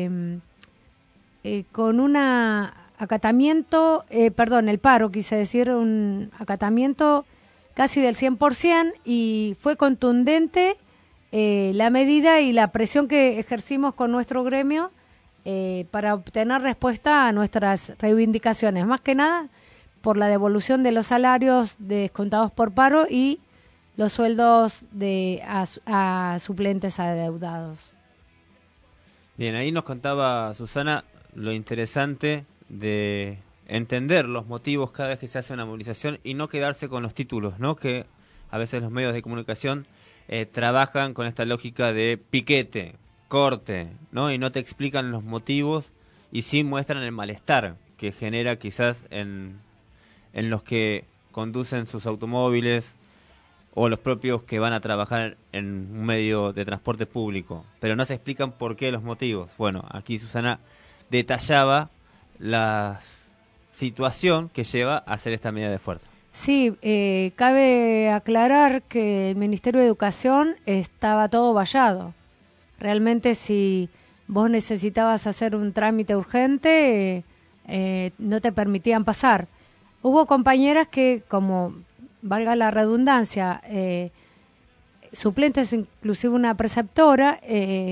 con un acatamiento, el paro, quise decir, un acatamiento casi del 100%, y fue contundente la medida y la presión que ejercimos con nuestro gremio para obtener respuesta a nuestras reivindicaciones, más que nada por la devolución de los salarios descontados por paro y los sueldos a suplentes adeudados. Bien, ahí nos contaba Susana lo interesante de entender los motivos cada vez que se hace una movilización y no quedarse con los títulos, ¿no? Que a veces los medios de comunicación trabajan con esta lógica de piquete, corte, ¿no? Y no te explican los motivos y sí muestran el malestar que genera quizás en los que conducen sus automóviles o los propios que van a trabajar en un medio de transporte público, pero no se explican por qué, los motivos. Bueno, aquí Susana detallaba la situación que lleva a hacer esta medida de fuerza. Sí, cabe aclarar que el Ministerio de Educación estaba todo vallado. Realmente, si vos necesitabas hacer un trámite urgente, no te permitían pasar. Hubo compañeras que, como valga la redundancia, suplentes, inclusive una preceptora,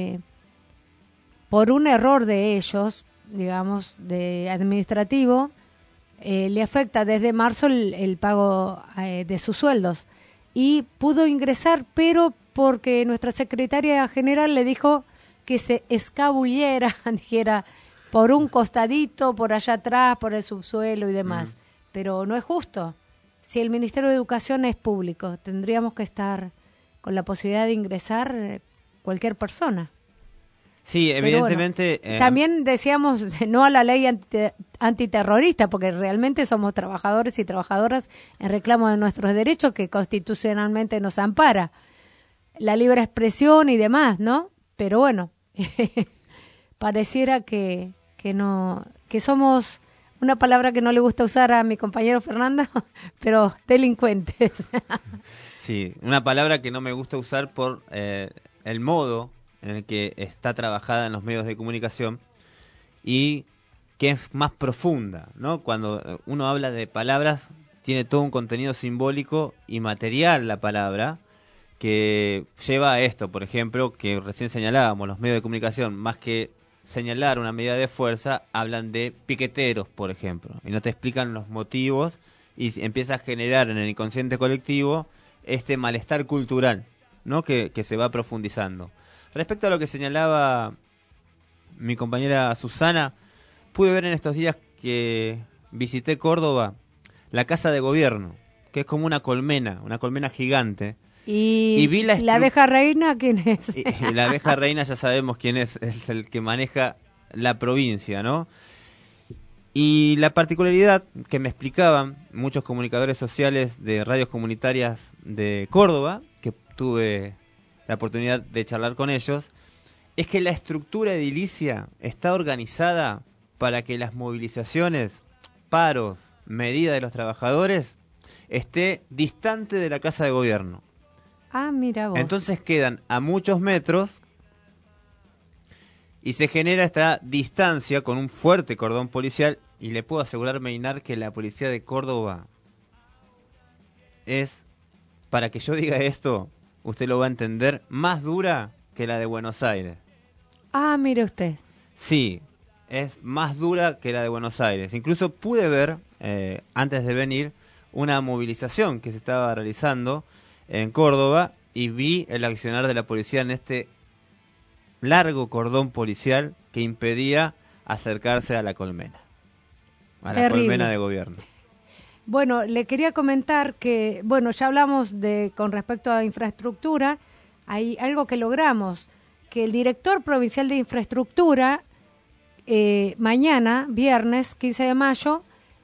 por un error de ellos, digamos, de administrativo, le afecta desde marzo el pago de sus sueldos. Y pudo ingresar, pero porque nuestra secretaria general le dijo que se escabullera, dijera, por un costadito, por allá atrás, por el subsuelo y demás. Pero no es justo. Si el Ministerio de Educación es público, tendríamos que estar con la posibilidad de ingresar cualquier persona. Sí, evidentemente. Bueno, también decíamos no a la ley antiterrorista, porque realmente somos trabajadores y trabajadoras en reclamo de nuestros derechos que constitucionalmente nos ampara. La libre expresión y demás, ¿no? Pero bueno, pareciera que no, que somos, una palabra que no le gusta usar a mi compañero Fernando, pero delincuentes. Sí, una palabra que no me gusta usar por el modo en el que está trabajada en los medios de comunicación y que es más profunda, ¿no? Cuando uno habla de palabras, tiene todo un contenido simbólico y material la palabra, que lleva a esto, por ejemplo, que recién señalábamos, los medios de comunicación, más que señalar una medida de fuerza, hablan de piqueteros, por ejemplo, y no te explican los motivos y empieza a generar en el inconsciente colectivo este malestar cultural, ¿no? Que se va profundizando. Respecto a lo que señalaba mi compañera Susana, pude ver en estos días que visité Córdoba la Casa de Gobierno, que es como una colmena gigante. Y vi la abeja reina, ¿quién es? Y la abeja reina ya sabemos quién es el que maneja la provincia, ¿no? Y la particularidad que me explicaban muchos comunicadores sociales de radios comunitarias de Córdoba, que tuve la oportunidad de charlar con ellos, es que la estructura edilicia está organizada para que las movilizaciones, paros, medidas de los trabajadores esté distante de la Casa de Gobierno. Ah, mira vos. Entonces quedan a muchos metros y se genera esta distancia con un fuerte cordón policial, y le puedo asegurar, Meinar, que la policía de Córdoba es, para que yo diga esto, usted lo va a entender, más dura que la de Buenos Aires. Ah, mire usted. Sí, es más dura que la de Buenos Aires. Incluso pude ver, antes de venir, una movilización que se estaba realizando en Córdoba y vi el accionar de la policía en este largo cordón policial que impedía acercarse a la colmena, a la colmena de gobierno. Bueno, le quería comentar que, bueno, ya hablamos con respecto a infraestructura, hay algo que logramos, que el director provincial de infraestructura mañana, viernes 15 de mayo,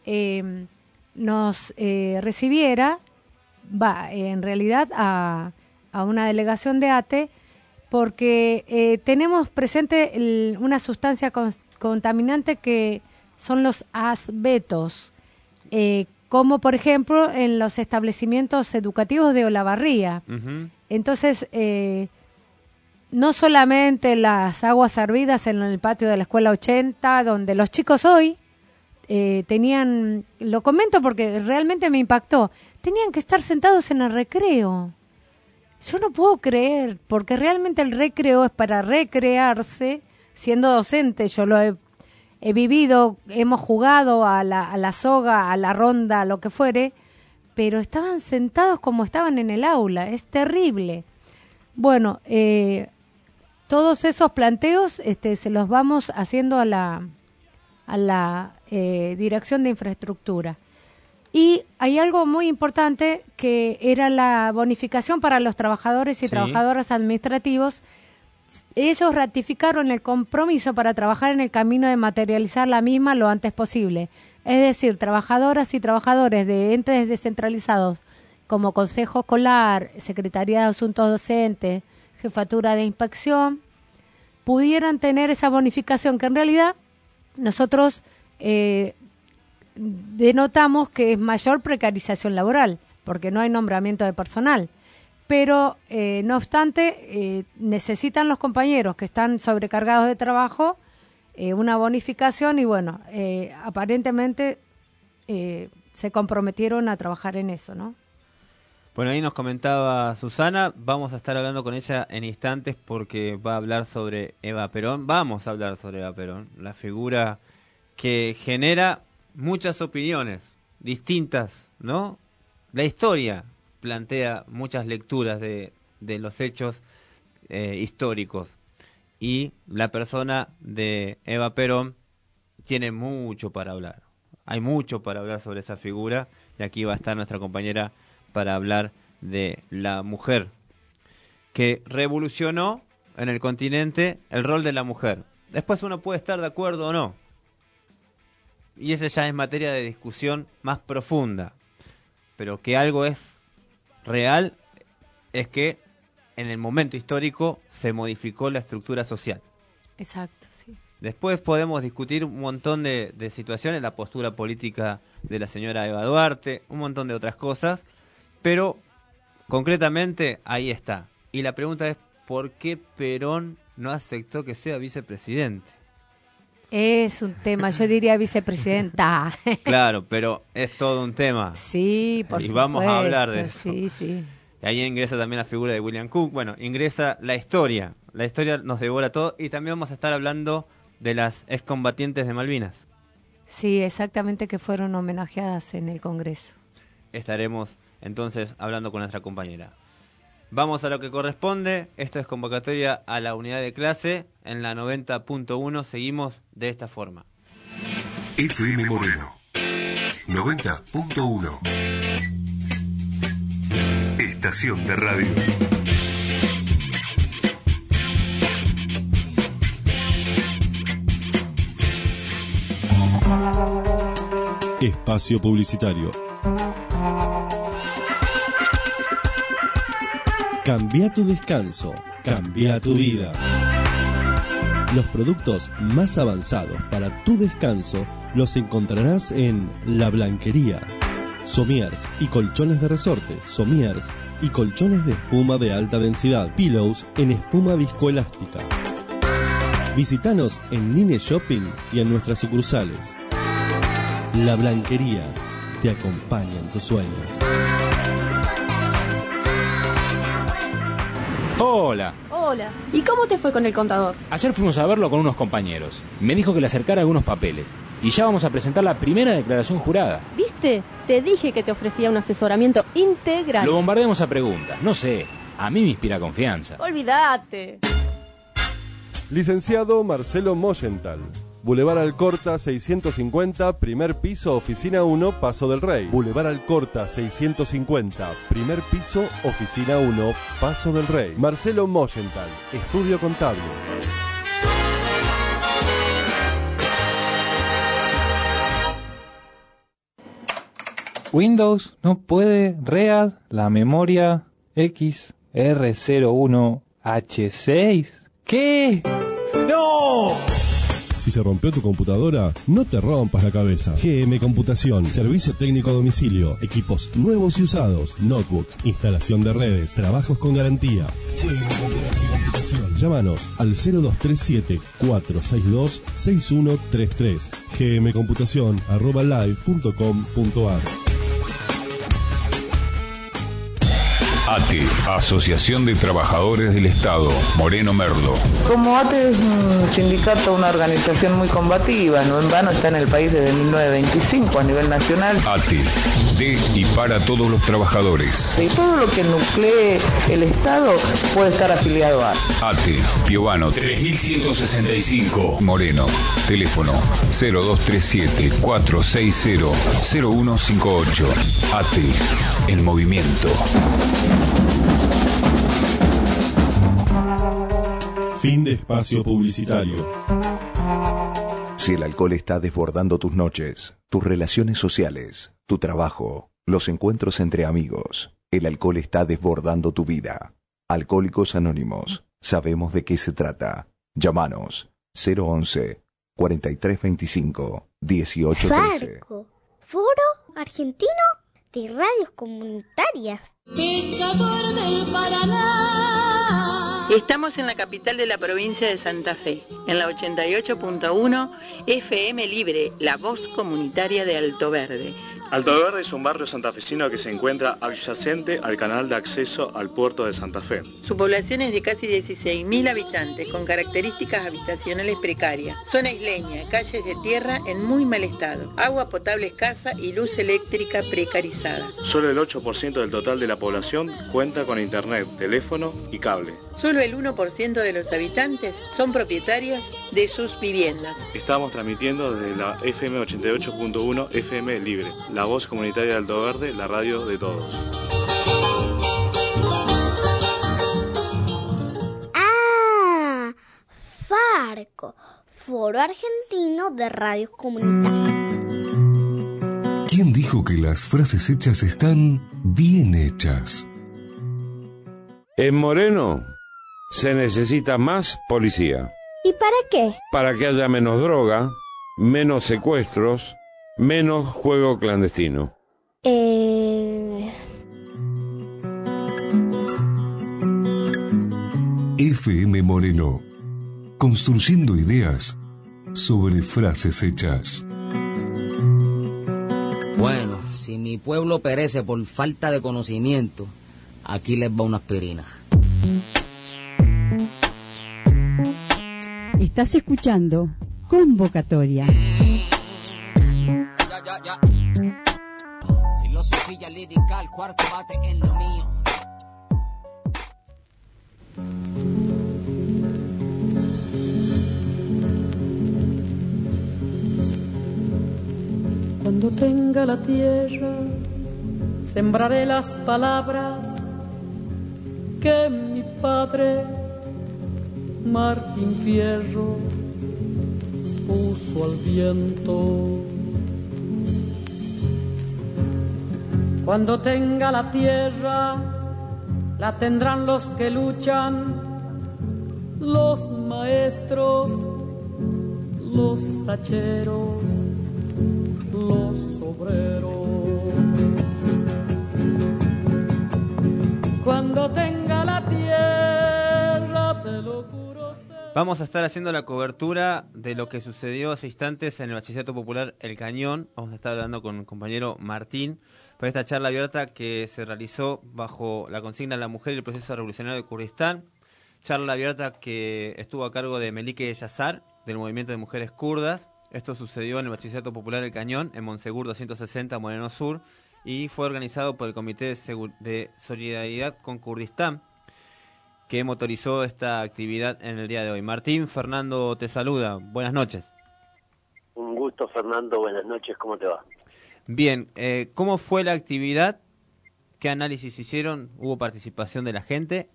nos recibiera, en realidad a una delegación de ATE, porque tenemos presente una sustancia contaminante que son los asbetos, como por ejemplo en los establecimientos educativos de Olavarría. Uh-huh. Entonces, no solamente las aguas hervidas en el patio de la Escuela 80, donde los chicos hoy tenían, lo comento porque realmente me impactó, tenían que estar sentados en el recreo. Yo no puedo creer, porque realmente el recreo es para recrearse, siendo docente, yo lo he vivido, hemos jugado a la soga, a la ronda, a lo que fuere, pero estaban sentados como estaban en el aula, es terrible. Bueno, todos esos planteos se los vamos haciendo a la Dirección de Infraestructura. Y hay algo muy importante que era la bonificación para los trabajadores y trabajadoras administrativos. Ellos ratificaron el compromiso para trabajar en el camino de materializar la misma lo antes posible. Es decir, trabajadoras y trabajadores de entes descentralizados como Consejo Escolar, Secretaría de Asuntos Docentes, Jefatura de Inspección, pudieran tener esa bonificación que en realidad nosotros denotamos que es mayor precarización laboral, porque no hay nombramiento de personal. Pero, no obstante, necesitan los compañeros que están sobrecargados de trabajo una bonificación y, bueno, aparentemente se comprometieron a trabajar en eso, ¿no? Bueno, ahí nos comentaba Susana, vamos a estar hablando con ella en instantes porque va a hablar sobre Eva Perón. Vamos a hablar sobre Eva Perón, la figura que genera muchas opiniones distintas, ¿no? La historia plantea muchas lecturas de los hechos históricos, y la persona de Eva Perón tiene mucho para hablar. Hay mucho para hablar sobre esa figura, y aquí va a estar nuestra compañera para hablar de la mujer que revolucionó en el continente el rol de la mujer. Después uno puede estar de acuerdo o no, y esa ya es materia de discusión más profunda, pero que algo es real es que en el momento histórico se modificó la estructura social. Exacto, sí. Después podemos discutir un montón de situaciones, la postura política de la señora Eva Duarte, un montón de otras cosas, pero concretamente ahí está. Y la pregunta es, ¿por qué Perón no aceptó que sea vicepresidente? Es un tema, yo diría vicepresidenta. Claro, pero es todo un tema. Sí, por supuesto. Y vamos a hablar de eso. Sí, sí. Y ahí ingresa también la figura de William Cook. Bueno, ingresa la historia. La historia nos devora todo. Y también vamos a estar hablando de las excombatientes de Malvinas. Sí, exactamente, que fueron homenajeadas en el Congreso. Estaremos entonces hablando con nuestra compañera. Vamos a lo que corresponde. Esto es convocatoria a la unidad de clase. En la 90.1 seguimos de esta forma. FM Moreno 90.1. Estación de radio. Espacio publicitario. Cambia tu descanso, cambia tu vida. Los productos más avanzados para tu descanso los encontrarás en La Blanquería. Somiers y colchones de resortes. Somiers y colchones de espuma de alta densidad. Pillows en espuma viscoelástica. Visítanos en Line Shopping y en nuestras sucursales. La Blanquería te acompaña en tus sueños. Hola. Hola. ¿Y cómo te fue con el contador? Ayer fuimos a verlo con unos compañeros. Me dijo que le acercara algunos papeles. Y ya vamos a presentar la primera declaración jurada. ¿Viste? Te dije que te ofrecía un asesoramiento integral. Lo bombardeamos a preguntas. No sé. A mí me inspira confianza. Olvídate. Licenciado Marcelo Moyenthal. Boulevard Alcorta 650, primer piso, oficina 1, Paso del Rey. Boulevard Alcorta 650, primer piso, oficina 1, Paso del Rey. Marcelo Moyenthal, estudio contable. Windows no puede read la memoria XR01H6. ¿Qué? ¡No! Si se rompió tu computadora, no te rompas la cabeza. GM Computación, servicio técnico a domicilio, equipos nuevos y usados, notebooks, instalación de redes, trabajos con garantía. GM Computación. Llámanos al 0237-462-6133. gmcomputación@live.com.ar. ATE, Asociación de Trabajadores del Estado, Moreno Merlo. Como ATE es un sindicato, una organización muy combativa, no en vano está en el país desde 1925 a nivel nacional. ATE, de y para todos los trabajadores. Y todo lo que nuclee el Estado puede estar afiliado a ATE, Piovano 3165, Moreno. Teléfono 0237-460-0158. ATE, el movimiento. Fin de espacio publicitario. Si el alcohol está desbordando tus noches, tus relaciones sociales, tu trabajo, los encuentros entre amigos, el alcohol está desbordando tu vida. Alcohólicos Anónimos, sabemos de qué se trata. Llámanos 011-4325-1813. Farco, Foro Argentino de Radios Comunitarias. Pescador del Paraná. Estamos en la capital de la provincia de Santa Fe, en la 88.1 FM Libre, la voz comunitaria de Alto Verde. Alto Verde es un barrio santafesino que se encuentra adyacente al canal de acceso al puerto de Santa Fe. Su población es de casi 16.000 habitantes, con características habitacionales precarias. Zona isleña, calles de tierra en muy mal estado, agua potable escasa y luz eléctrica precarizada. Solo el 8% del total de la población cuenta con internet, teléfono y cable. Solo el 1% de los habitantes son propietarios de sus viviendas. Estamos transmitiendo desde la FM 88.1 FM Libre, la voz comunitaria de Alto Verde, la radio de todos. ¡Ah! Farco, Foro Argentino de Radios Comunitarias. ¿Quién dijo que las frases hechas están bien hechas? En Moreno se necesita más policía. ¿Y para qué? Para que haya menos droga, menos secuestros, menos juego clandestino. FM Moreno, construyendo ideas sobre frases hechas. Bueno, si mi pueblo perece por falta de conocimiento, aquí les va una aspirina. Estás escuchando Convocatoria. Ya. Filosofía lírica, el cuarto bate en lo mío. Cuando tenga la tierra, sembraré las palabras que mi padre Martín Fierro puso al viento. Cuando tenga la tierra, la tendrán los que luchan los maestros, los hacheros, los obreros. Cuando tenga la tierra te lo juro. Vamos a estar haciendo la cobertura de lo que sucedió hace instantes en el Bachillerato Popular El Cañón. Vamos a estar hablando con el compañero Martín para esta charla abierta que se realizó bajo la consigna La mujer y el proceso revolucionario de Kurdistán. Charla abierta que estuvo a cargo de Melike Yazar, del Movimiento de Mujeres Kurdas. Esto sucedió en el Bachillerato Popular El Cañón, en Monsegur 260, Moreno Sur, y fue organizado por el Comité de Solidaridad con Kurdistán, que motorizó esta actividad en el día de hoy. Martín, Fernando te saluda. Buenas noches. Un gusto, Fernando. Buenas noches. ¿Cómo te va? Bien. ¿Cómo fue la actividad? ¿Qué análisis hicieron? ¿Hubo participación de la gente?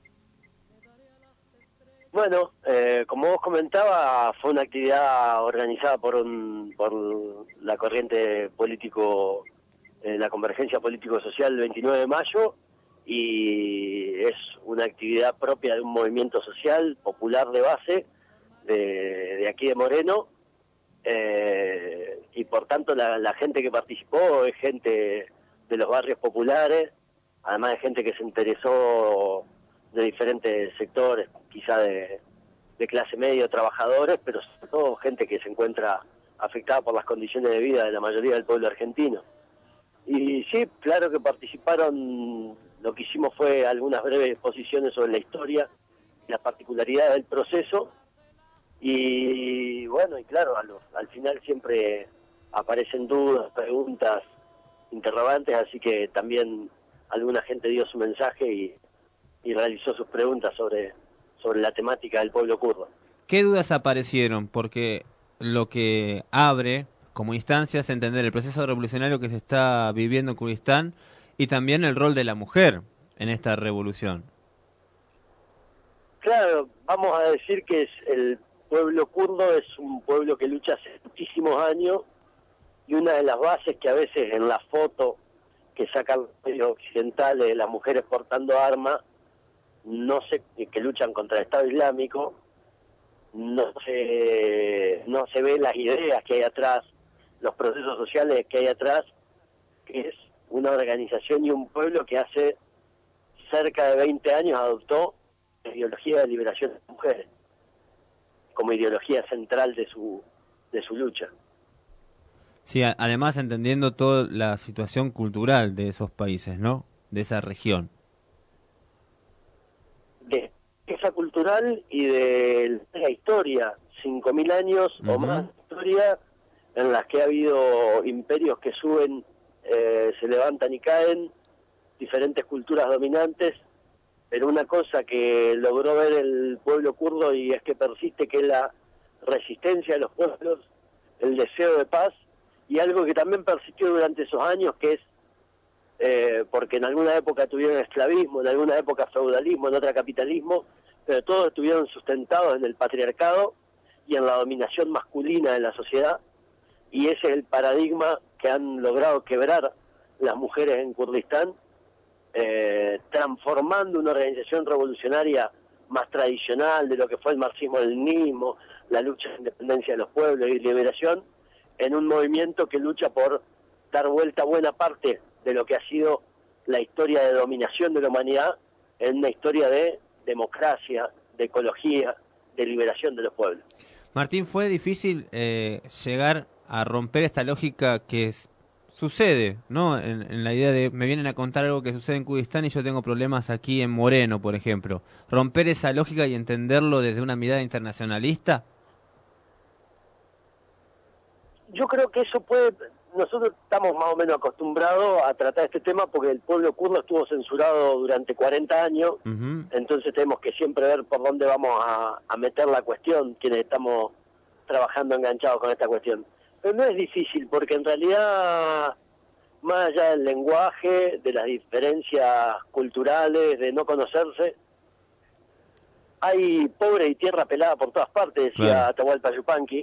Bueno, como vos comentabas, fue una actividad organizada por la corriente político, la Convergencia Político-Social del 29 de mayo, y es una actividad propia de un movimiento social popular de base de aquí de Moreno, y por tanto la gente que participó es gente de los barrios populares, además de gente que se interesó de diferentes sectores, quizá de clase media, trabajadores, pero sobre todo gente que se encuentra afectada por las condiciones de vida de la mayoría del pueblo argentino. Y sí, claro que participaron. Lo que hicimos fue algunas breves exposiciones sobre la historia, las particularidades del proceso, y bueno, y claro, al final siempre aparecen dudas, preguntas, interrogantes, así que también alguna gente dio su mensaje y realizó sus preguntas sobre la temática del pueblo kurdo. ¿Qué dudas aparecieron? Porque lo que abre como instancia es entender el proceso revolucionario que se está viviendo en Kurdistán y también el rol de la mujer en esta revolución. Claro, vamos a decir que el pueblo kurdo es un pueblo que lucha hace muchísimos años, y una de las bases que a veces en la foto que sacan los medios occidentales de las mujeres portando armas, que luchan contra el Estado Islámico, no se ve las ideas que hay atrás, los procesos sociales que hay atrás, que es una organización y un pueblo que hace cerca de 20 años adoptó la ideología de liberación de mujeres como ideología central de su lucha. Sí, además entendiendo toda la situación cultural de esos países, ¿no? De esa región. De esa cultural y de la historia, 5.000 años o más de historia en las que ha habido imperios que suben, se levantan y caen, diferentes culturas dominantes, pero una cosa que logró ver el pueblo kurdo y es que persiste, que es la resistencia de los pueblos, el deseo de paz, y algo que también persistió durante esos años, que es porque en alguna época tuvieron esclavismo, en alguna época feudalismo, en otra capitalismo, pero todos estuvieron sustentados en el patriarcado y en la dominación masculina de la sociedad, y ese es el paradigma que han logrado quebrar las mujeres en Kurdistán, transformando una organización revolucionaria más tradicional de lo que fue el marxismo-leninismo, la lucha de independencia de los pueblos y liberación, en un movimiento que lucha por dar vuelta a buena parte de lo que ha sido la historia de dominación de la humanidad en una historia de democracia, de ecología, de liberación de los pueblos. Martín, ¿fue difícil llegar a romper esta lógica que sucede, ¿no? En la idea de me vienen a contar algo que sucede en Kurdistán y yo tengo problemas aquí en Moreno, por ejemplo? ¿Romper esa lógica y entenderlo desde una mirada internacionalista? Yo creo que eso puede. Nosotros estamos más o menos acostumbrados a tratar este tema porque el pueblo kurdo estuvo censurado durante 40 años, entonces tenemos que siempre ver por dónde vamos a meter la cuestión, quienes estamos trabajando enganchados con esta cuestión. Pero no es difícil, porque en realidad, más allá del lenguaje, de las diferencias culturales, de no conocerse, hay pobre y tierra pelada por todas partes, decía Atahualpa Yupanqui,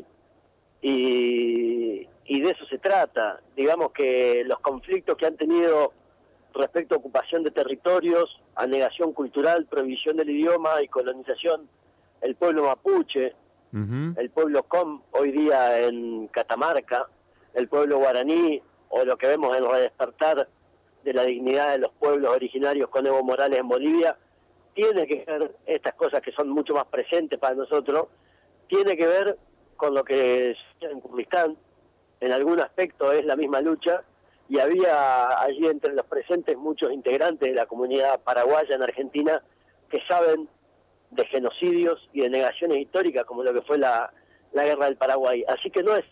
y de eso se trata. Digamos que los conflictos que han tenido respecto a ocupación de territorios, anegación cultural, prohibición del idioma y colonización el pueblo mapuche, el pueblo com hoy día en Catamarca, el pueblo guaraní, o lo que vemos en el redespertar de la dignidad de los pueblos originarios con Evo Morales en Bolivia, tiene que ver estas cosas que son mucho más presentes para nosotros, tiene que ver con lo que sucede en Kurdistán. En algún aspecto es la misma lucha, y había allí entre los presentes muchos integrantes de la comunidad paraguaya en Argentina que saben de genocidios y de negaciones históricas como lo que fue la guerra del Paraguay. Así que no es,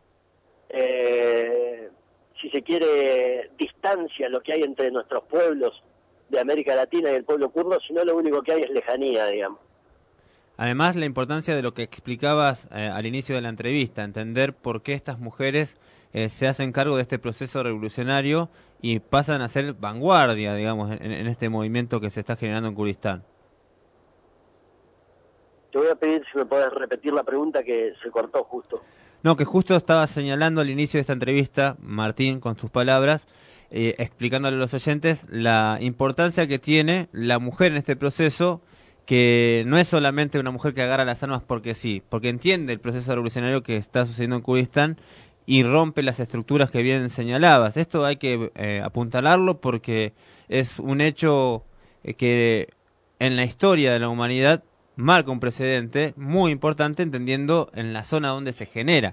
si se quiere, distancia lo que hay entre nuestros pueblos de América Latina y el pueblo kurdo, sino lo único que hay es lejanía, digamos. Además, la importancia de lo que explicabas al inicio de la entrevista, entender por qué estas mujeres se hacen cargo de este proceso revolucionario y pasan a ser vanguardia, digamos, en este movimiento que se está generando en Kurdistán. Te voy a pedir si me podés repetir la pregunta, que se cortó justo. No, que justo estaba señalando al inicio de esta entrevista, Martín, con tus palabras, explicándole a los oyentes la importancia que tiene la mujer en este proceso, que no es solamente una mujer que agarra las armas porque sí, porque entiende el proceso revolucionario que está sucediendo en Kurdistán y rompe las estructuras que bien señalabas. Esto hay que apuntalarlo porque es un hecho que en la historia de la humanidad marca un precedente muy importante, entendiendo en la zona donde se genera.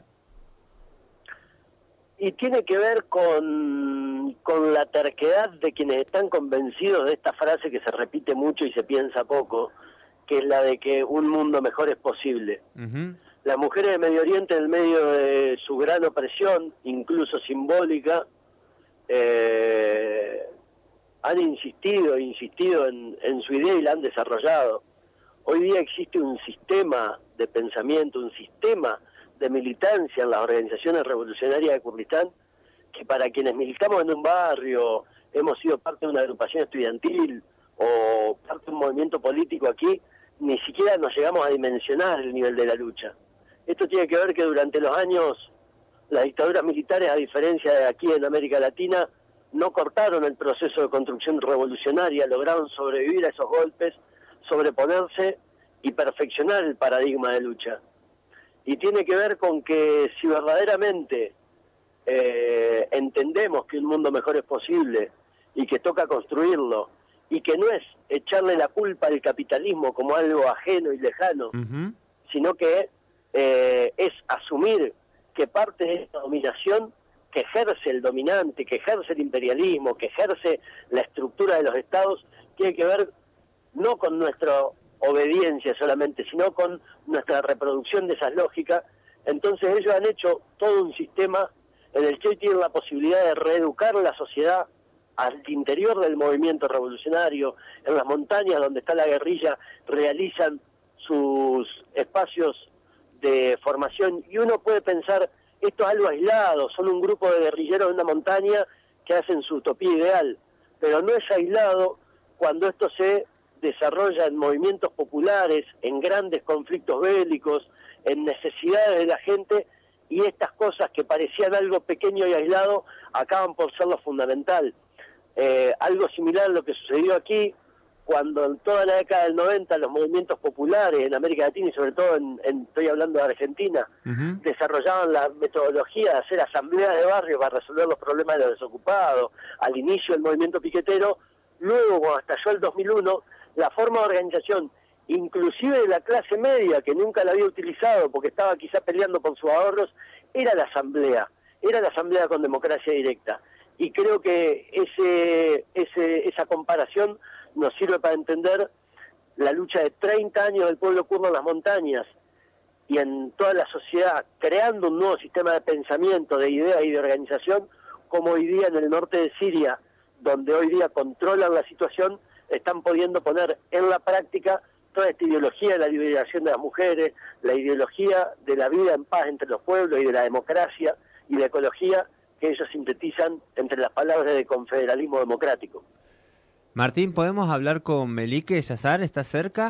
Y tiene que ver con la terquedad de quienes están convencidos de esta frase que se repite mucho y se piensa poco, que es la de que un mundo mejor es posible. Las mujeres de Medio Oriente, en medio de su gran opresión, incluso simbólica, han insistido en su idea y la han desarrollado. Hoy día existe un sistema de pensamiento, un sistema de militancia en las organizaciones revolucionarias de Kurdistán, que para quienes militamos en un barrio, hemos sido parte de una agrupación estudiantil o parte de un movimiento político aquí, ni siquiera nos llegamos a dimensionar el nivel de la lucha. Esto tiene que ver que durante los años las dictaduras militares, a diferencia de aquí en América Latina, no cortaron el proceso de construcción revolucionaria, lograron sobrevivir a esos golpes, sobreponerse y perfeccionar el paradigma de lucha. Y tiene que ver con que si verdaderamente entendemos que un mundo mejor es posible y que toca construirlo, y que no es echarle la culpa al capitalismo como algo ajeno y lejano, sino que es asumir que parte de esta dominación que ejerce el dominante, que ejerce el imperialismo, que ejerce la estructura de los estados, tiene que ver no con nuestra obediencia solamente, sino con nuestra reproducción de esas lógicas. Entonces ellos han hecho todo un sistema en el que hoy tienen la posibilidad de reeducar la sociedad al interior del movimiento revolucionario. En las montañas donde está la guerrilla realizan sus espacios de formación, y uno puede pensar, esto es algo aislado, son un grupo de guerrilleros en una montaña que hacen su utopía ideal, pero no es aislado cuando esto se desarrolla en movimientos populares, en grandes conflictos bélicos, en necesidades de la gente, y estas cosas que parecían algo pequeño y aislado acaban por ser lo fundamental. Algo similar a lo que sucedió aquí, cuando en toda la década del 90 los movimientos populares en América Latina y sobre todo estoy hablando de Argentina, desarrollaban la metodología de hacer asambleas de barrio para resolver los problemas de los desocupados, al inicio del movimiento piquetero. Luego, cuando estalló el 2001, la forma de organización, inclusive de la clase media, que nunca la había utilizado porque estaba quizá peleando por sus ahorros, era la asamblea con democracia directa. Y creo que esa comparación nos sirve para entender la lucha de 30 años del pueblo kurdo en las montañas y en toda la sociedad, creando un nuevo sistema de pensamiento, de ideas y de organización, como hoy día en el norte de Siria, donde hoy día controlan la situación, están pudiendo poner en la práctica toda esta ideología de la liberación de las mujeres, la ideología de la vida en paz entre los pueblos y de la democracia y la ecología que ellos sintetizan entre las palabras de confederalismo democrático. Martín, ¿podemos hablar con Melike Yazar? ¿Está cerca?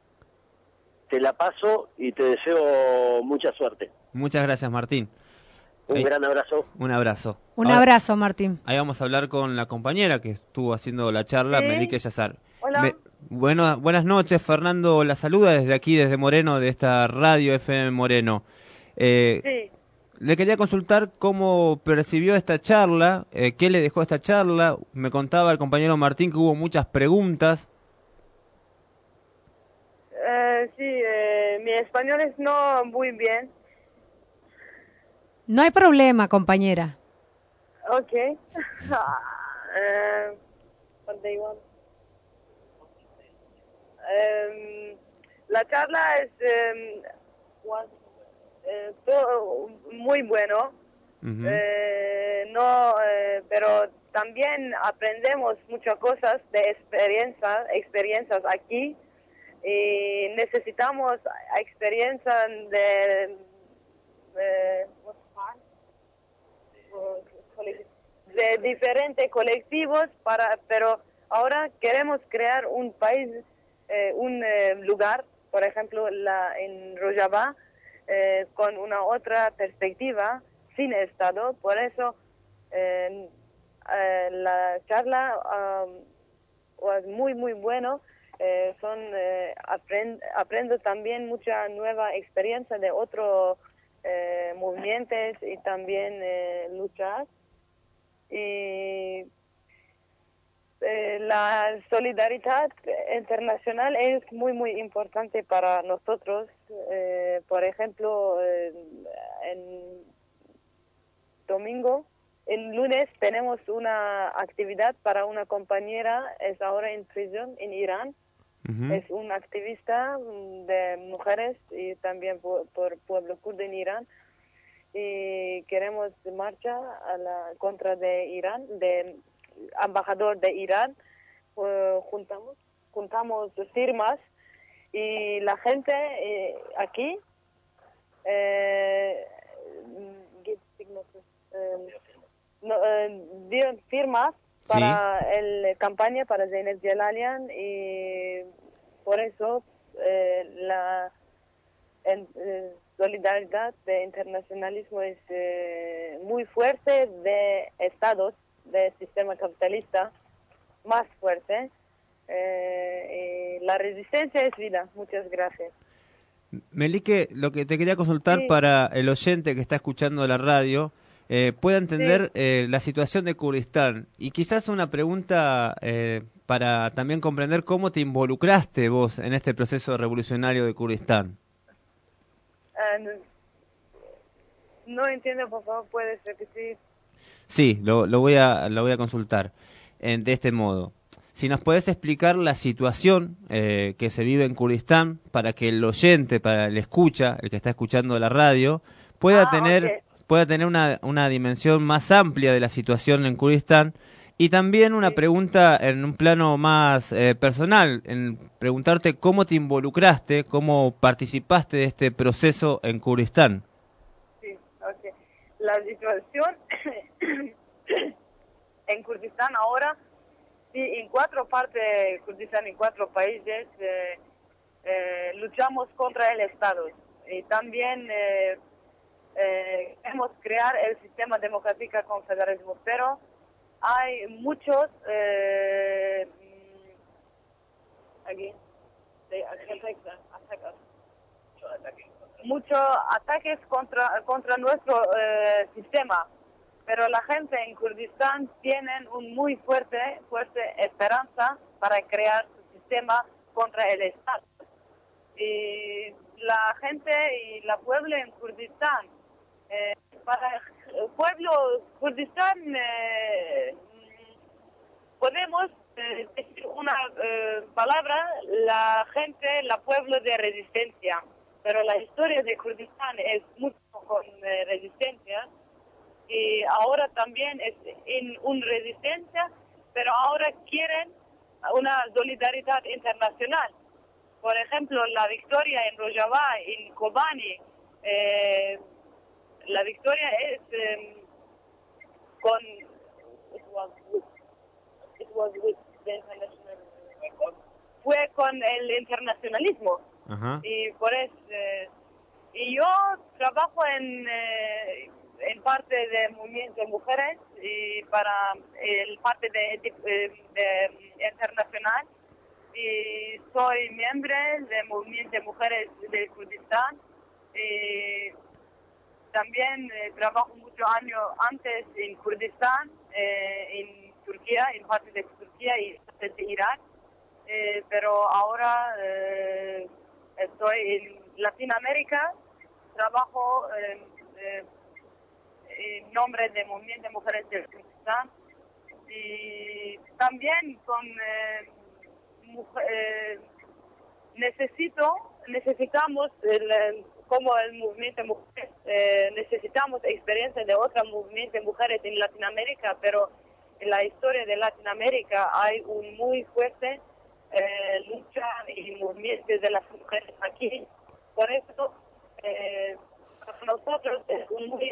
Te la paso y te deseo mucha suerte. Muchas gracias, Martín. Un gran abrazo. Un abrazo. Un abrazo, Martín. Ahí vamos a hablar con la compañera que estuvo haciendo la charla, Melike Yazar. Hola. Bueno, buenas noches, Fernando la saluda desde aquí, desde Moreno, de esta radio FM Moreno. Sí. Le quería consultar cómo percibió esta charla, qué le dejó esta charla. Me contaba el compañero Martín que hubo muchas preguntas. Sí, mi español es no muy bien. No hay problema, compañera. Ok. What do you want? La charla es todo muy bueno, pero también aprendemos muchas cosas de experiencias aquí, y necesitamos experiencias de diferentes colectivos, pero ahora queremos crear un país, un lugar, por ejemplo, en Rojava, con una otra perspectiva, sin Estado. Por eso la charla es muy, muy bueno. Aprendo también mucha nueva experiencia de otros movimientos y también luchas. Y la solidaridad internacional es muy, muy importante para nosotros. Por ejemplo, en lunes tenemos una actividad para una compañera, es ahora en prisión en Irán. Es una activista de mujeres y también por pueblo kurdo en Irán. Y queremos marcha contra de Irán, de embajador de Irán. Juntamos firmas y la gente aquí dieron firmas para la campaña para Zeynep Celalyan, y por eso la solidaridad de internacionalismo es muy fuerte de estados del sistema capitalista, más fuerte. La resistencia es vida. Muchas gracias. Melique, lo que te quería consultar para el oyente que está escuchando la radio, pueda entender la situación de Kurdistán, y quizás una pregunta para también comprender cómo te involucraste vos en este proceso revolucionario de Kurdistán. No entiendo, por favor, ¿puedes repetir? Sí, lo voy a consultar de este modo. Si nos podés explicar la situación que se vive en Kurdistán, para que el oyente, para el escucha, el que está escuchando la radio, pueda tener una dimensión más amplia de la situación en Kurdistán. Y también una pregunta en un plano más personal, en preguntarte cómo te involucraste, cómo participaste de este proceso en Kurdistán. Sí, ok. La situación en Kurdistán ahora, sí, en 4 partes de Kurdistán, en 4 países, luchamos contra el Estado. Y también queremos crear el sistema democrático con federalismo, pero hay muchos muchos ataques contra nuestro sistema, pero la gente en Kurdistán tienen un muy fuerte esperanza para crear su sistema contra el Estado. Y la gente y la pueblo en Kurdistán, para el pueblo Kurdistán podemos decir una palabra, la gente, la pueblo de resistencia, pero la historia de Kurdistán es mucho con resistencia, y ahora también es en una resistencia, pero ahora quieren una solidaridad internacional. Por ejemplo, la victoria en Rojava, en Kobani, la victoria es fue con el internacionalismo. Y por eso y yo trabajo en parte de movimiento de mujeres y para el parte de internacional, y soy miembro del Movimiento de Mujeres de Kurdistán. También trabajo muchos años antes en Kurdistán, en Turquía, en parte de Turquía y parte de Irak, pero ahora estoy en Latinoamérica, trabajo en nombre del Movimiento de Mujeres de Kurdistán y también con necesitamos como el movimiento de mujeres, necesitamos experiencia de otros movimientos de mujeres en Latinoamérica, pero en la historia de Latinoamérica hay un muy fuerte lucha y movimiento de las mujeres aquí. Por eso, para nosotros es un muy...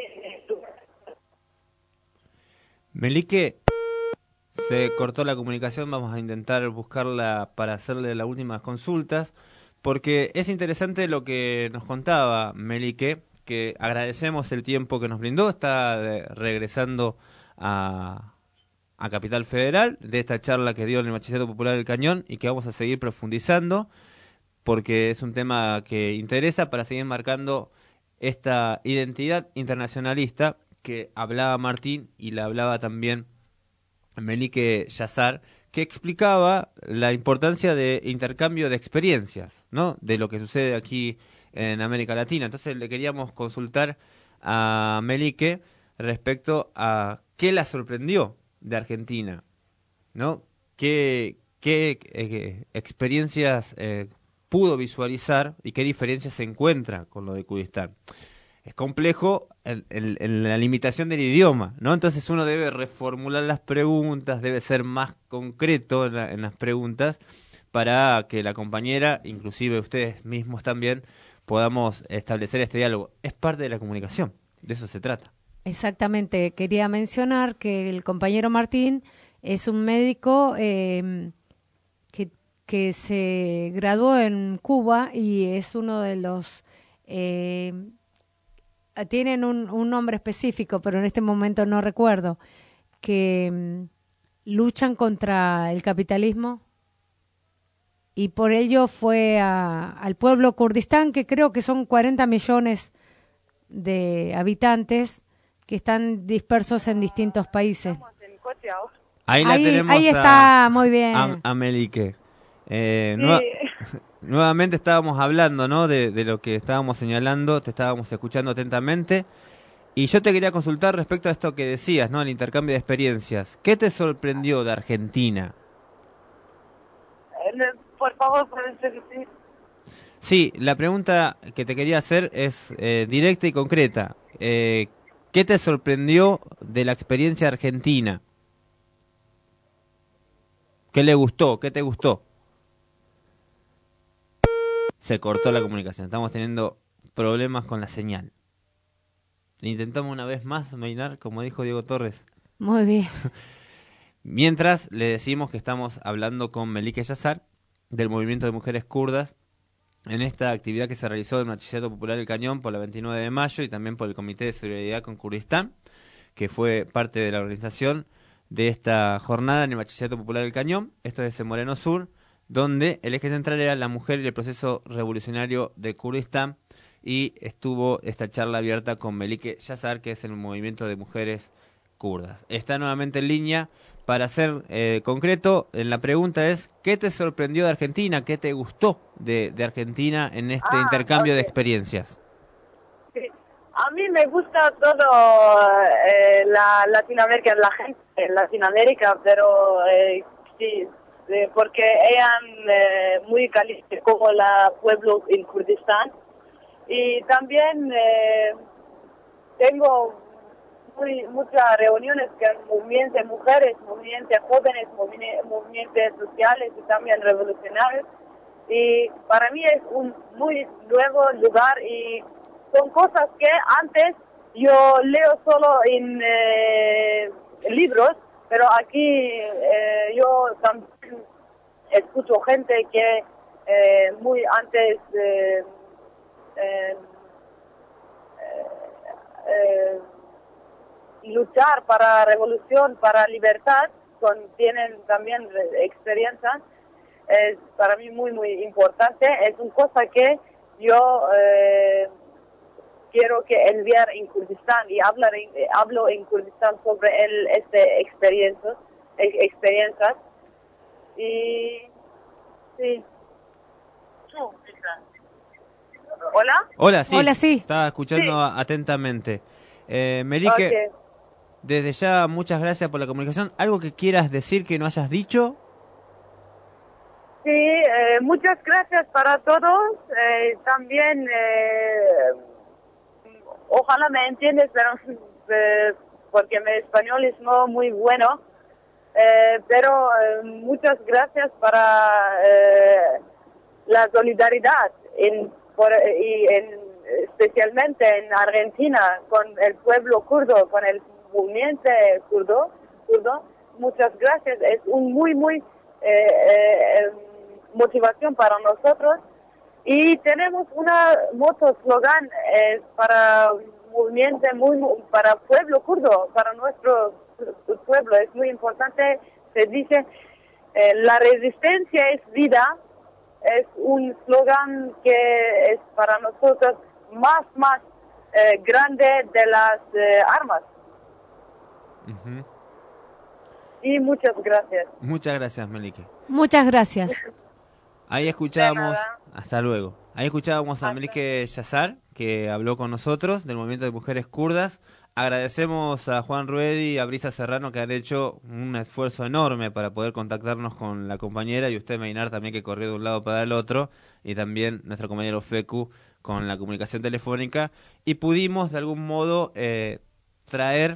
Melike, se cortó la comunicación, vamos a intentar buscarla para hacerle las últimas consultas, porque es interesante lo que nos contaba Melike, que agradecemos el tiempo que nos brindó, está regresando a Capital Federal, de esta charla que dio en el Bachillerato Popular del Cañón y que vamos a seguir profundizando, porque es un tema que interesa para seguir marcando esta identidad internacionalista que hablaba Martín y la hablaba también Melike Yazar, que explicaba la importancia de intercambio de experiencias, ¿no? De lo que sucede aquí en América Latina. Entonces le queríamos consultar a Melike respecto a qué la sorprendió de Argentina, ¿no? ¿Qué experiencias pudo visualizar y qué diferencias se encuentra con lo de Kurdistán? Es complejo en la limitación del idioma, ¿no? Entonces uno debe reformular las preguntas, debe ser más concreto en las preguntas para que la compañera, inclusive ustedes mismos también, podamos establecer este diálogo. Es parte de la comunicación, de eso se trata. Exactamente. Quería mencionar que el compañero Martín es un médico que se graduó en Cuba y es uno de los... tienen un nombre específico, pero en este momento no recuerdo, que luchan contra el capitalismo y por ello fue al pueblo Kurdistán, que creo que son 40 millones de habitantes que están dispersos en distintos países. Ahí la tenemos. Ahí está, muy bien. A Melike. Nuevamente estábamos hablando, ¿no? De lo que estábamos señalando, te estábamos escuchando atentamente. Y yo te quería consultar respecto a esto que decías, ¿no? El intercambio de experiencias. ¿Qué te sorprendió de Argentina? Por favor, ¿puedes repetir? Sí, la pregunta que te quería hacer es directa y concreta. ¿Qué te sorprendió de la experiencia argentina? ¿Qué le gustó? ¿Qué te gustó? Se cortó la comunicación. Estamos teniendo problemas con la señal. Intentamos una vez más, Meinar, como dijo Diego Torres. Muy bien. Mientras le decimos que estamos hablando con Melike Yazar, del Movimiento de Mujeres Kurdas, en esta actividad que se realizó en el Bachillerato Popular del Cañón por la 29 de mayo y también por el Comité de Solidaridad con Kurdistán, que fue parte de la organización de esta jornada en el Bachillerato Popular del Cañón. Esto es en Moreno Sur, donde el eje central era la mujer y el proceso revolucionario de Kurdistán, y estuvo esta charla abierta con Melike Yazar, que es el Movimiento de Mujeres Kurdas. Está nuevamente en línea. Para ser concreto, la pregunta es, ¿qué te sorprendió de Argentina? ¿Qué te gustó de Argentina en este intercambio de experiencias? Sí. A mí me gusta todo la Latinoamérica, la gente en Latinoamérica, pero sí, porque eran muy calientes como la pueblo en Kurdistán. Y también tengo muchas reuniones con movimientos de mujeres, movimientos de jóvenes, movimientos sociales y también revolucionarios. Y para mí es un muy nuevo lugar y son cosas que antes yo leo solo en libros, pero aquí yo también escucho gente que muy antes luchar para revolución, para libertad, tienen también experiencia. es para mí muy, muy importante. Es una cosa que yo quiero que enviar en Kurdistán y hablo en Kurdistán sobre experiencias. Y sí. ¿Hola? Hola, sí. Hola, sí. Estaba escuchando atentamente. Melike, Okay. desde ya muchas gracias por la comunicación. ¿Algo que quieras decir que no hayas dicho? Sí, muchas gracias para todos. También, ojalá me entiendes, pero porque mi español es no muy bueno. Pero muchas gracias para la solidaridad especialmente en Argentina con el pueblo kurdo, con el movimiento kurdo. Muchas gracias, es un muy motivación para nosotros. Y tenemos una moto slogan para movimiento, para pueblo kurdo, para nuestro pueblo. Es muy importante, se dice, la resistencia es vida. Es un slogan que es para nosotros más grande de las armas. Uh-huh. Y muchas gracias. Muchas gracias, Melike. Muchas gracias. Ahí escuchábamos, hasta luego. Ahí escuchábamos a Melike Yazar, que habló con nosotros del movimiento de mujeres kurdas. Agradecemos a Juan Ruedi y a Brisa Serrano, que han hecho un esfuerzo enorme para poder contactarnos con la compañera, y usted, Meinar, también, que corrió de un lado para el otro, y también nuestro compañero Fecu con la comunicación telefónica, y pudimos de algún modo traer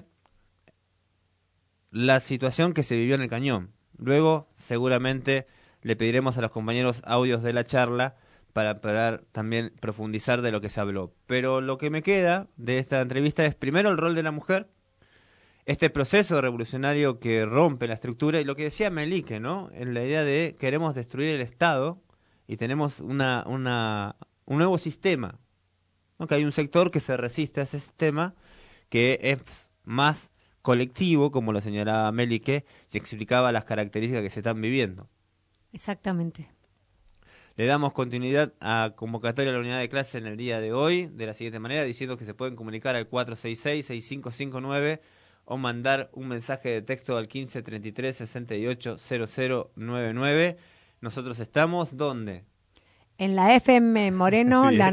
la situación que se vivió en el Cañón. Luego seguramente le pediremos a los compañeros audios de la charla para poder también profundizar de lo que se habló. Pero lo que me queda de esta entrevista es primero el rol de la mujer, este proceso revolucionario que rompe la estructura, y lo que decía Melike, ¿no? En la idea de queremos destruir el Estado y tenemos un nuevo sistema, ¿no? Que hay un sector que se resiste a ese sistema, que es más colectivo, como lo señalaba Melike, y explicaba las características que se están viviendo. Exactamente. Le damos continuidad a convocatoria a la unidad de clase en el día de hoy, de la siguiente manera, diciendo que se pueden comunicar al 466-6559 o mandar un mensaje de texto al 1533 68 0099. Nosotros estamos, ¿dónde? En la FM Moreno, la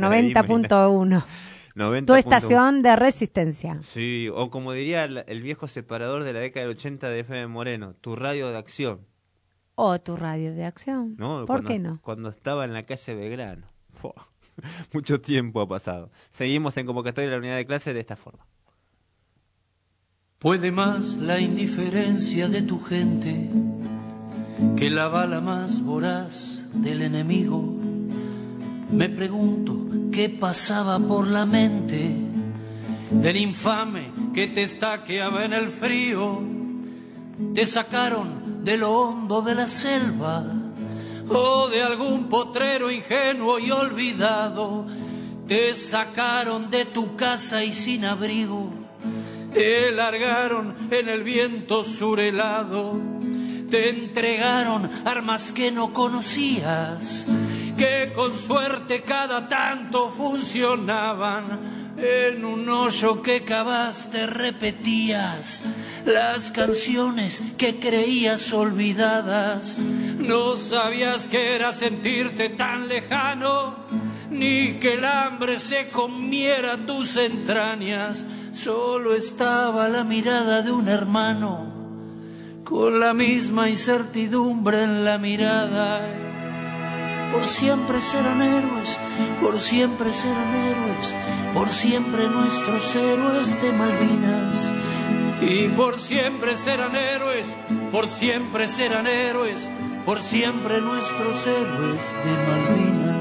90.1. Tu estación de resistencia. Sí, o como diría el viejo separador de la década del 80 de FM Moreno, tu radio de acción. O tu radio de acción. No, ¿Por qué no? Cuando estaba en la calle Belgrano. Mucho tiempo ha pasado. Seguimos en convocatoria a la unidad de clase de esta forma. Puede más la indiferencia de tu gente que la bala más voraz del enemigo. Me pregunto qué pasaba por la mente del infame que te estaqueaba en el frío. Te sacaron de lo hondo de la selva o de algún potrero ingenuo y olvidado. Te sacaron de tu casa y sin abrigo, te largaron en el viento surhelado, te entregaron armas que no conocías, que con suerte cada tanto funcionaban. En un hoyo que cavaste repetías las canciones que creías olvidadas. No sabías que era sentirte tan lejano, ni que el hambre se comiera tus entrañas. Solo estaba la mirada de un hermano, con la misma incertidumbre en la mirada. Por siempre serán héroes, por siempre serán héroes, por siempre nuestros héroes de Malvinas. Y por siempre serán héroes, por siempre serán héroes, por siempre nuestros héroes de Malvinas.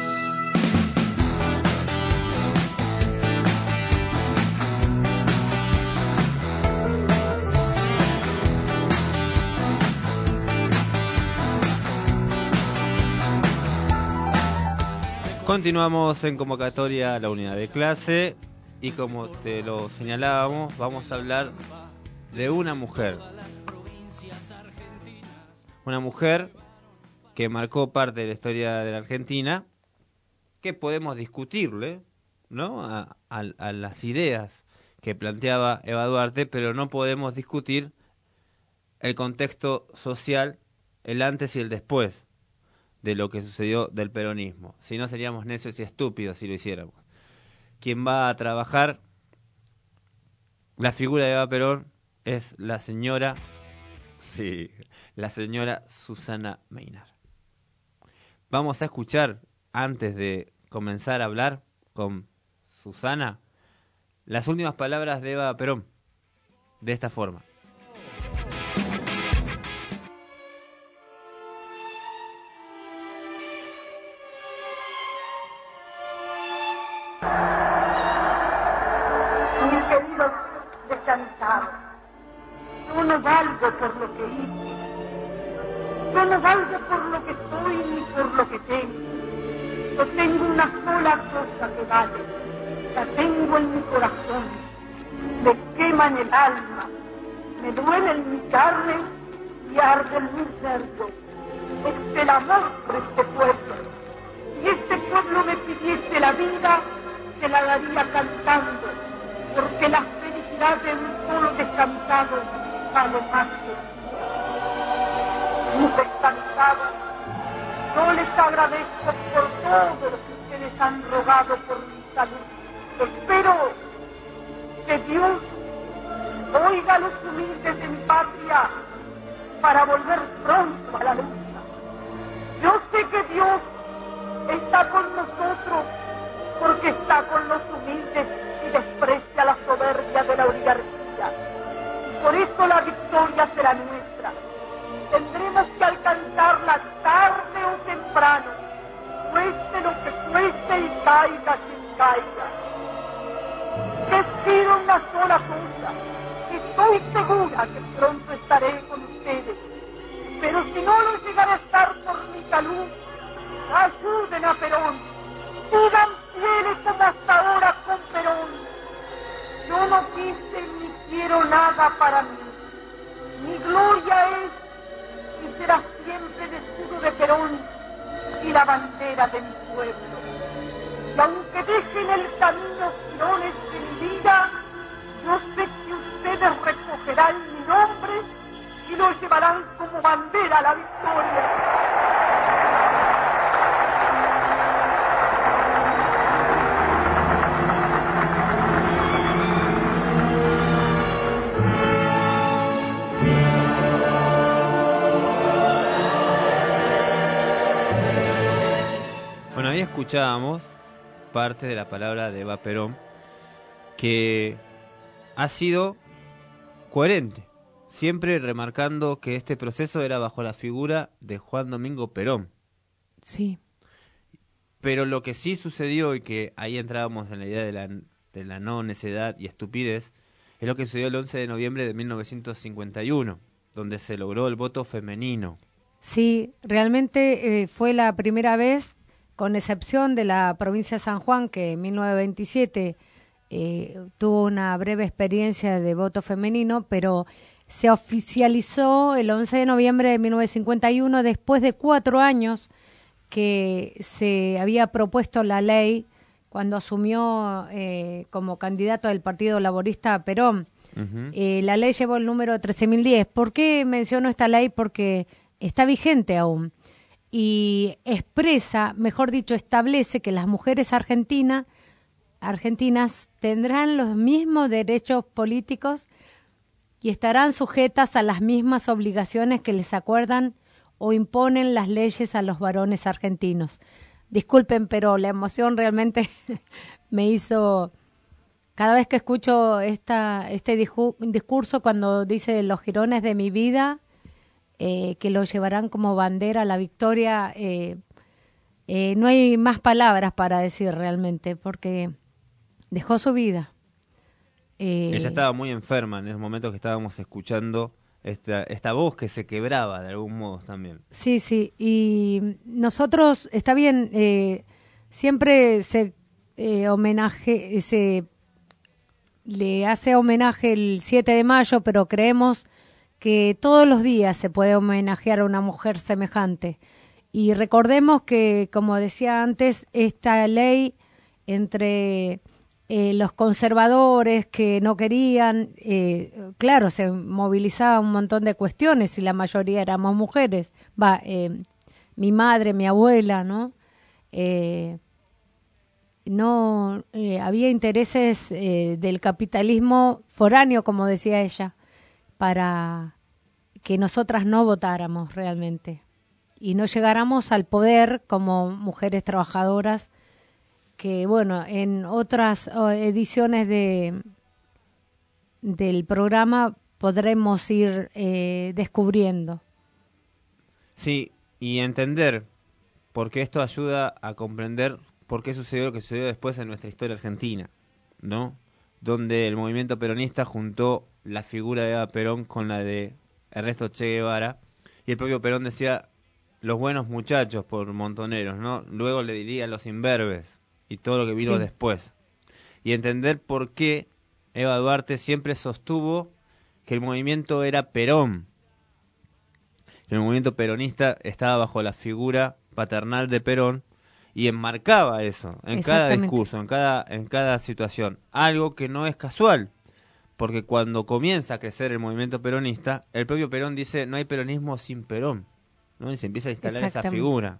Continuamos en convocatoria a la unidad de clase y, como te lo señalábamos, vamos a hablar de una mujer que marcó parte de la historia de la Argentina, que podemos discutirle, ¿no?, a las ideas que planteaba Eva Duarte, pero no podemos discutir el contexto social, el antes y el después de lo que sucedió del peronismo. Si no, seríamos necios y estúpidos si lo hiciéramos. Quien va a trabajar la figura de Eva Perón es la señora Susana Meinar. Vamos a escuchar, antes de comenzar a hablar con Susana, las últimas palabras de Eva Perón, de esta forma. Mis queridos descansados, yo no valgo por lo que hice, yo no valgo por lo que soy ni por lo que tengo. Yo tengo una sola cosa que vale, la tengo en mi corazón, me quema en el alma, me duele en mi carne y arde en mi cerdo. Es el amor por este pueblo. Si este pueblo me pidiese la vida, se la daría cantando, porque la felicidad de un solo descansado vale más que un descansado. Yo les agradezco por todo lo que ustedes han rogado por mi salud. Espero que Dios oiga a los humildes de mi patria para volver pronto a la lucha. Yo sé que Dios está con nosotros porque está con los humildes y desprecia la soberbia de la oligarquía. Por eso la victoria será nuestra. Tendremos que alcanzarla tarde o temprano, cueste lo que cueste y caiga quien caiga. Les pido una sola cosa, y estoy segura que pronto estaré con ustedes, pero si no lo llegaré a estar por mi salud, ayuden a Perón, sigan fieles como hasta ahora con Perón. Yo no quise ni quiero nada para mí, mi gloria es y será siempre el escudo de Perón y la bandera de mi pueblo. Y aunque dejen el camino girones de mi vida, yo sé que ustedes recogerán mi nombre y lo llevarán como bandera a la victoria. Bueno, ahí escuchábamos parte de la palabra de Eva Perón, que ha sido coherente, siempre remarcando que este proceso era bajo la figura de Juan Domingo Perón. Sí. Pero lo que sí sucedió, y que ahí entrábamos en la idea de la no necedad y estupidez, es lo que sucedió el 11 de noviembre de 1951, donde se logró el voto femenino. Sí, realmente fue la primera vez, con excepción de la provincia de San Juan, que en 1927 tuvo una breve experiencia de voto femenino, pero se oficializó el 11 de noviembre de 1951, después de 4 años que se había propuesto la ley cuando asumió como candidato del Partido Laborista Perón. Uh-huh. La ley llevó el número 13.010. ¿Por qué menciono esta ley? Porque está vigente aún y expresa, mejor dicho, establece que las mujeres argentinas tendrán los mismos derechos políticos y estarán sujetas a las mismas obligaciones que les acuerdan o imponen las leyes a los varones argentinos. Disculpen, pero la emoción realmente me hizo, cada vez que escucho este discurso cuando dice los jirones de mi vida, que lo llevarán como bandera a la victoria, no hay más palabras para decir realmente, porque dejó su vida. Ella estaba muy enferma en esos momentos que estábamos escuchando esta voz que se quebraba de algún modo también. Sí, sí, y nosotros, está bien, siempre se le hace homenaje el 7 de mayo, pero creemos que todos los días se puede homenajear a una mujer semejante. Y recordemos que, como decía antes, esta ley entre los conservadores que no querían, claro, se movilizaba un montón de cuestiones y la mayoría éramos mujeres. Mi madre, mi abuela, ¿no? Había intereses del capitalismo foráneo, como decía ella, para que nosotras no votáramos realmente y no llegáramos al poder como mujeres trabajadoras, que bueno, en otras ediciones del programa podremos ir descubriendo. Sí, y entender, porque esto ayuda a comprender por qué sucedió lo que sucedió después en nuestra historia argentina, ¿no? Donde el movimiento peronista juntó la figura de Eva Perón con la de Ernesto Che Guevara, y el propio Perón decía los buenos muchachos por Montoneros, ¿no? Luego le diría los imberbes y todo lo que vino después. Y entender por qué Eva Duarte siempre sostuvo que el movimiento era Perón, que el movimiento peronista estaba bajo la figura paternal de Perón, y enmarcaba eso en cada discurso, en cada situación. Algo que no es casual, porque cuando comienza a crecer el movimiento peronista, el propio Perón dice, no hay peronismo sin Perón, ¿no? Y se empieza a instalar esa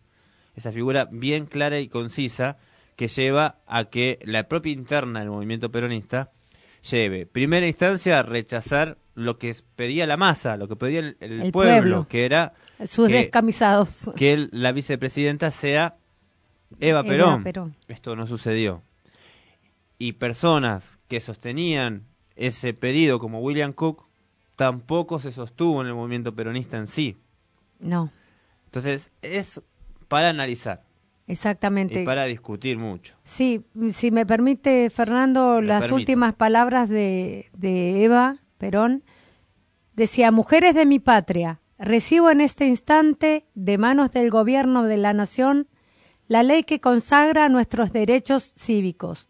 figura bien clara y concisa, que lleva a que la propia interna del movimiento peronista lleve, primera instancia, a rechazar lo que pedía la masa, lo que pedía el pueblo, que era sus descamisados, que la vicepresidenta sea Eva Perón. Esto no sucedió. Y personas que sostenían ese pedido, como William Cook, tampoco se sostuvo en el movimiento peronista en sí. No. Entonces, es para analizar. Exactamente. Y para discutir mucho. Sí, si me permite, Fernando, últimas palabras de Eva Perón. Decía, mujeres de mi patria, recibo en este instante, de manos del gobierno de la nación, la ley que consagra nuestros derechos cívicos.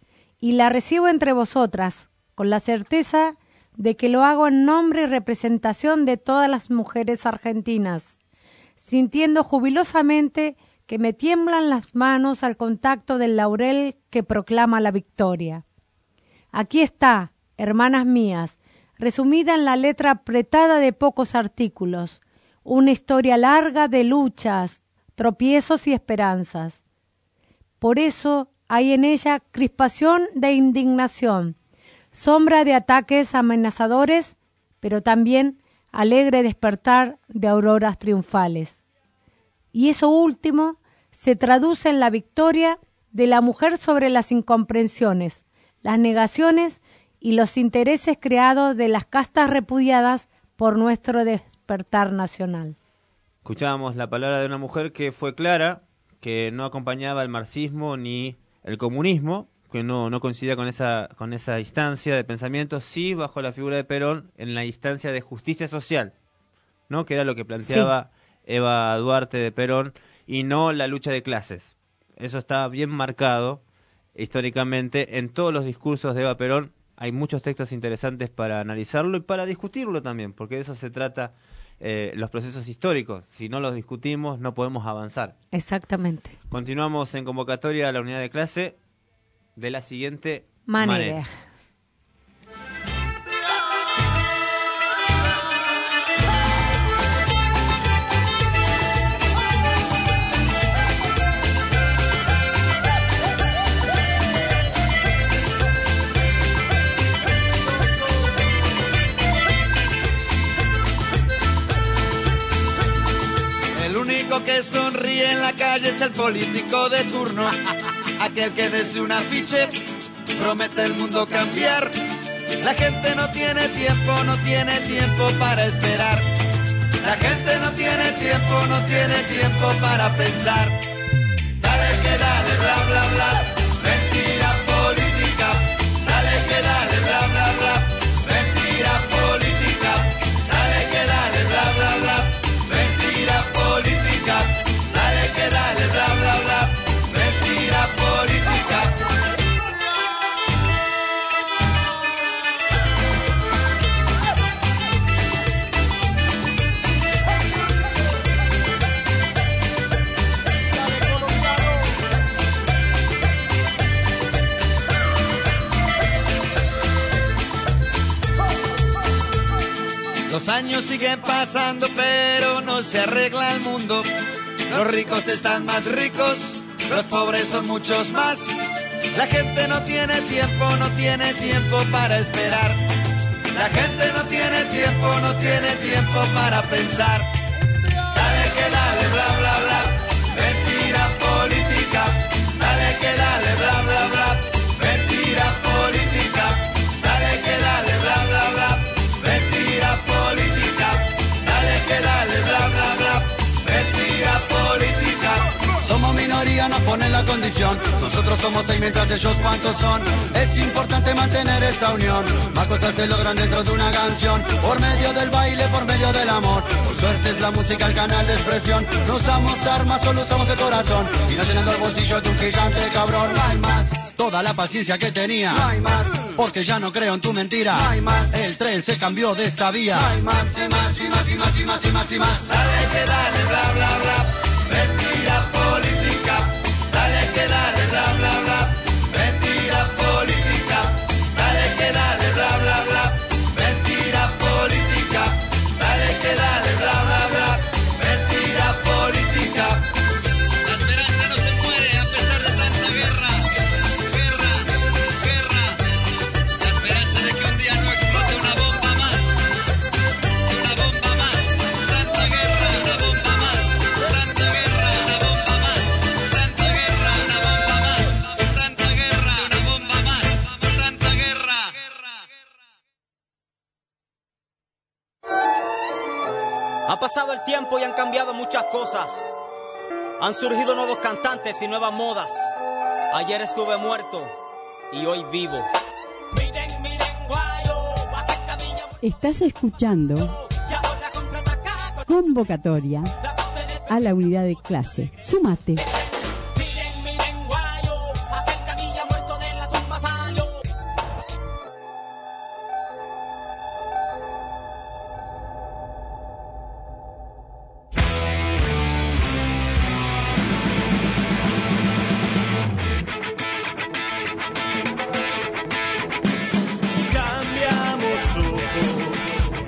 Y la recibo entre vosotras, con la certeza de que lo hago en nombre y representación de todas las mujeres argentinas, sintiendo jubilosamente que me tiemblan las manos al contacto del laurel que proclama la victoria. Aquí está, hermanas mías, resumida en la letra apretada de pocos artículos, una historia larga de luchas, tropiezos y esperanzas. Por eso hay en ella crispación de indignación, sombra de ataques amenazadores, pero también alegre despertar de auroras triunfales. Y eso último se traduce en la victoria de la mujer sobre las incomprensiones, las negaciones y los intereses creados de las castas repudiadas por nuestro despertar nacional. Escuchábamos la palabra de una mujer que fue clara, que no acompañaba el marxismo ni el comunismo, que no coincidía con esa instancia de pensamiento, sí bajo la figura de Perón en la instancia de justicia social, ¿no? Que era lo que planteaba Eva Duarte de Perón, y no la lucha de clases. Eso está bien marcado históricamente en todos los discursos de Eva Perón. Hay muchos textos interesantes para analizarlo y para discutirlo también, porque de eso se trata los procesos históricos. Si no los discutimos, no podemos avanzar. Exactamente. Continuamos en convocatoria a la unidad de clase de la siguiente manera. El único que sonríe en la calle es el político de turno, aquel que desde un afiche promete el mundo cambiar. La gente no tiene tiempo para esperar. La gente no tiene tiempo para pensar. Dale que dale, bla bla bla, mentira política. Dale que dale, bla bla bla, mentira política. Dale que dale, bla bla bla, mentira política. Dale que dale, bla bla bla, mentira política. años siguen pasando, pero no se arregla el mundo. Los ricos están más ricos, los pobres son muchos más. La gente no tiene tiempo para esperar. La gente no tiene tiempo para pensar. Dale que dale, bla, bla, bla. Mentira política. Dale que dale, bla, bla, bla. Mentira política. Dale que dale, bla, bla, bla. Mentira política. Dale que dale, bla, bla, bla. Mentira política. Somos minoría, nos ponen la condición. Nosotros somos 6 mientras ellos cuántos son. Es importante mantener esta unión. Más cosas se logran dentro de una canción. Por medio del baile, por medio del amor. Por suerte es la música el canal de expresión. No usamos armas, solo usamos el corazón. Y no llenando el bolsillo de un gigante cabrón. No hay más, toda la paciencia que tenía. No hay más, porque ya no creo en tu mentira. No hay más, el tren se cambió de esta vía. No hay más, y más, y más, y más, y más, y más, y más. Dale que dale, bla, bla, bla. Mentira política. Dale que dale, bla, bla, bla. Mentira política. Dale que dale, bla, bla, bla. Mentira política. Dale que dale, bla, bla, bla. Mentira política. La esperanza no se muere a pesar de tanta guerra. Guerra, guerra. La esperanza de que un día no explote una bomba más. Una bomba más. Tanta guerra, una bomba más. Tanta guerra, una bomba más. Tanta guerra, una bomba más. Tanta guerra, una bomba más. Tanta guerra. Ha pasado el tiempo y han cambiado muchas cosas. Han surgido nuevos cantantes y nuevas modas. Ayer estuve muerto y hoy vivo. Estás escuchando Convocatoria a la unidad de clase. Súmate. Cambiamos ojos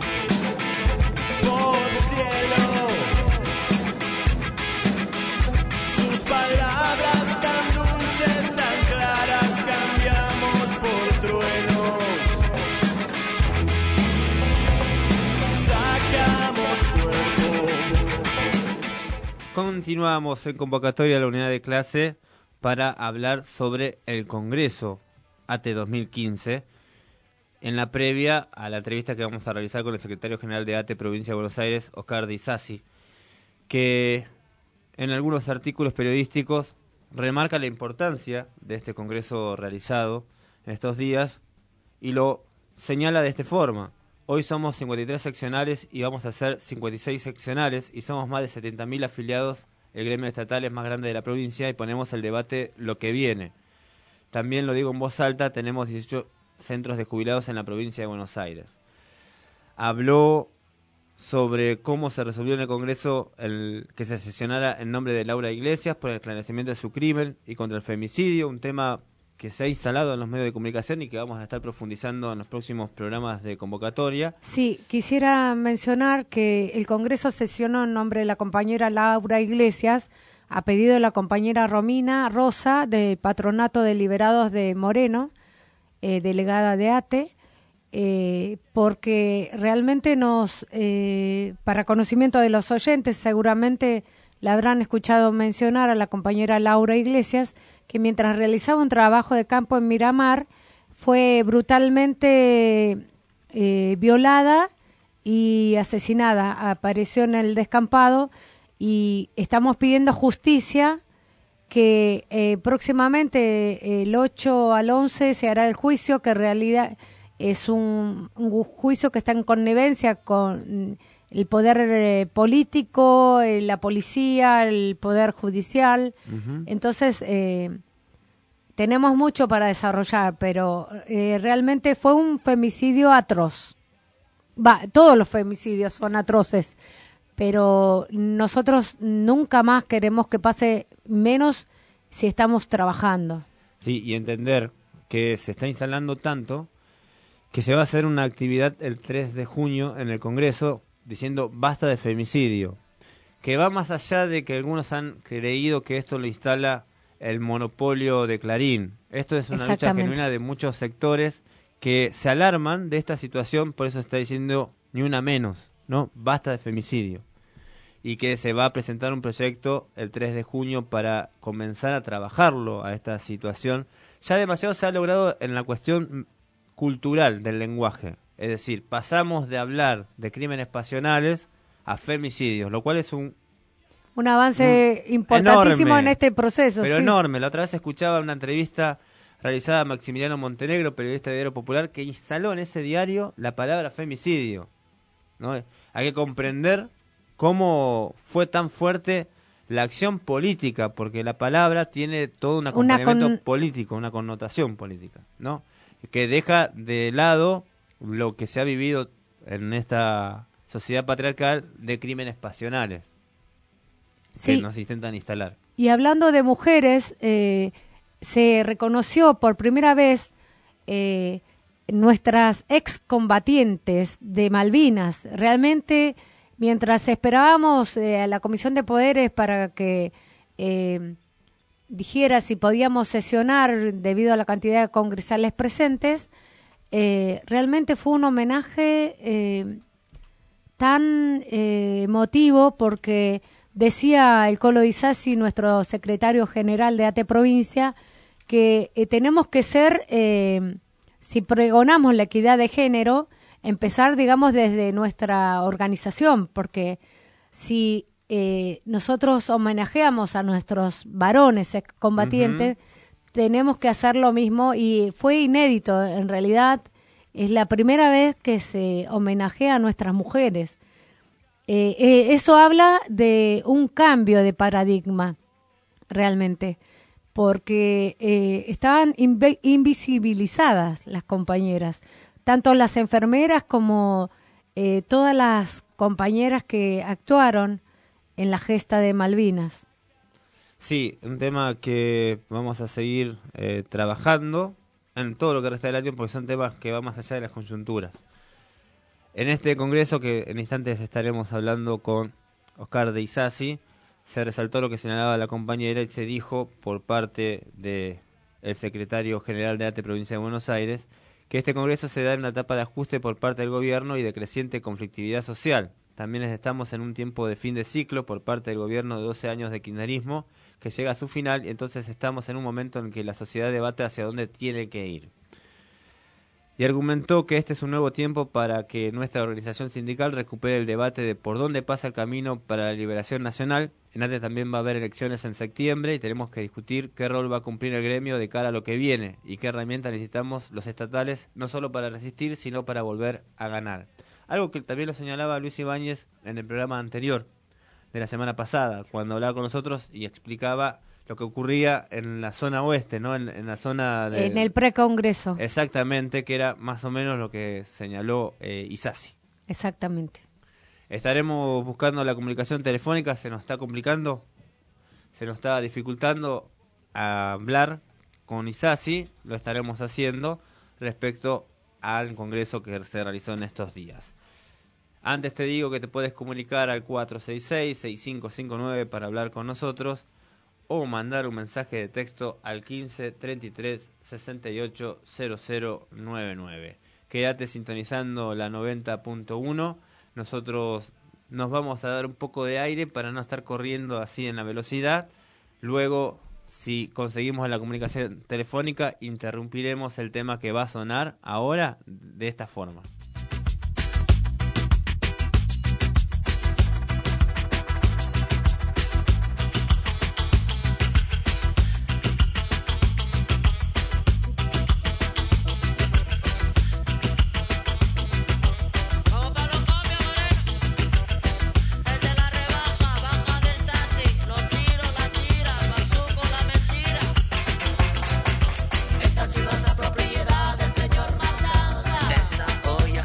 por cielo, sus palabras tan dulces, tan claras, cambiamos por truenos, sacamos cuerpo. Continuamos en convocatoria a la unidad de clase para hablar sobre el Congreso ATE 2015, en la previa a la entrevista que vamos a realizar con el secretario general de ATE Provincia de Buenos Aires, Oscar Di Sassi, que en algunos artículos periodísticos remarca la importancia de este Congreso realizado en estos días y lo señala de esta forma. Hoy somos 53 seccionales y vamos a ser 56 seccionales y somos más de 70.000 afiliados. El gremio estatal es más grande de la provincia y ponemos el debate lo que viene. También lo digo en voz alta, tenemos 18 centros de jubilados en la provincia de Buenos Aires. Habló sobre cómo se resolvió en el Congreso que se sesionara en nombre de Laura Iglesias por el esclarecimiento de su crimen y contra el femicidio, un tema que se ha instalado en los medios de comunicación y que vamos a estar profundizando en los próximos programas de convocatoria. Sí, quisiera mencionar que el Congreso sesionó en nombre de la compañera Laura Iglesias, a pedido de la compañera Romina Rosa, del Patronato de Liberados de Moreno, delegada de ATE, porque realmente para conocimiento de los oyentes, seguramente la habrán escuchado mencionar a la compañera Laura Iglesias, que mientras realizaba un trabajo de campo en Miramar, fue brutalmente violada y asesinada. Apareció en el descampado y estamos pidiendo justicia, que próximamente el 8 al 11 se hará el juicio, que en realidad es un juicio que está en connivencia con el poder político, la policía, el poder judicial. Uh-huh. Entonces, tenemos mucho para desarrollar, pero realmente fue un femicidio atroz. Todos los femicidios son atroces, pero nosotros nunca más queremos que pase, menos si estamos trabajando. Sí, y entender que se está instalando tanto que se va a hacer una actividad el 3 de junio en el Congreso diciendo basta de femicidio, que va más allá de que algunos han creído que esto lo instala el monopolio de Clarín. Esto es una lucha genuina de muchos sectores que se alarman de esta situación, por eso está diciendo ni una menos, ¿no? Basta de femicidio. Y que se va a presentar un proyecto el 3 de junio para comenzar a trabajarlo a esta situación. Ya demasiado se ha logrado en la cuestión cultural del lenguaje. Es decir, pasamos de hablar de crímenes pasionales a femicidios, lo cual es un avance importantísimo enorme, en este proceso. Pero enorme. La otra vez escuchaba una entrevista realizada a Maximiliano Montenegro, periodista de Diario Popular, que instaló en ese diario la palabra femicidio, ¿no? Hay que comprender cómo fue tan fuerte la acción política, porque la palabra tiene todo un acompañamiento político, una connotación política, ¿no? Que deja de lado lo que se ha vivido en esta sociedad patriarcal de crímenes pasionales que nos intentan instalar. Y hablando de mujeres, se reconoció por primera vez nuestras excombatientes de Malvinas. Realmente, mientras esperábamos a la Comisión de Poderes para que dijera si podíamos sesionar debido a la cantidad de congresales presentes, realmente fue un homenaje tan emotivo, porque decía el Colo Isasi, nuestro secretario general de ATE Provincia, que tenemos que ser, si pregonamos la equidad de género, empezar, digamos, desde nuestra organización, porque si nosotros homenajeamos a nuestros varones excombatientes, tenemos que hacer lo mismo, y fue inédito, en realidad es la primera vez que se homenajea a nuestras mujeres. Eso habla de un cambio de paradigma, realmente, porque estaban invisibilizadas las compañeras, tanto las enfermeras como todas las compañeras que actuaron en la gesta de Malvinas. Sí, un tema que vamos a seguir trabajando en todo lo que resta del año, porque son temas que van más allá de las coyunturas. En este congreso, que en instantes estaremos hablando con Oscar de Isasi, se resaltó lo que señalaba la compañera y se dijo por parte del secretario general de ATE Provincia de Buenos Aires que este congreso se da en una etapa de ajuste por parte del gobierno y de creciente conflictividad social. También estamos en un tiempo de fin de ciclo por parte del gobierno de 12 años de kirchnerismo que llega a su final, y entonces estamos en un momento en que la sociedad debate hacia dónde tiene que ir. Y argumentó que este es un nuevo tiempo para que nuestra organización sindical recupere el debate de por dónde pasa el camino para la liberación nacional. En ATE también va a haber elecciones en septiembre y tenemos que discutir qué rol va a cumplir el gremio de cara a lo que viene y qué herramientas necesitamos los estatales, no solo para resistir, sino para volver a ganar. Algo que también lo señalaba Luis Ibáñez en el programa anterior de la semana pasada, cuando hablaba con nosotros y explicaba lo que ocurría en la zona oeste, ¿no? En la zona de... En el precongreso. Exactamente, que era más o menos lo que señaló Isasi. Exactamente. Estaremos buscando la comunicación telefónica, se nos está complicando, se nos está dificultando hablar con Isasi, lo estaremos haciendo respecto al congreso que se realizó en estos días. Antes te digo que te puedes comunicar al 466-6559 para hablar con nosotros, o mandar un mensaje de texto al 15 33 68 0099. Quédate sintonizando la 90.1. Nosotros nos vamos a dar un poco de aire para no estar corriendo así en la velocidad. Luego, si conseguimos la comunicación telefónica, interrumpiremos el tema que va a sonar ahora de esta forma. Esta ciudad es propiedad del señor Matanza. Esa olla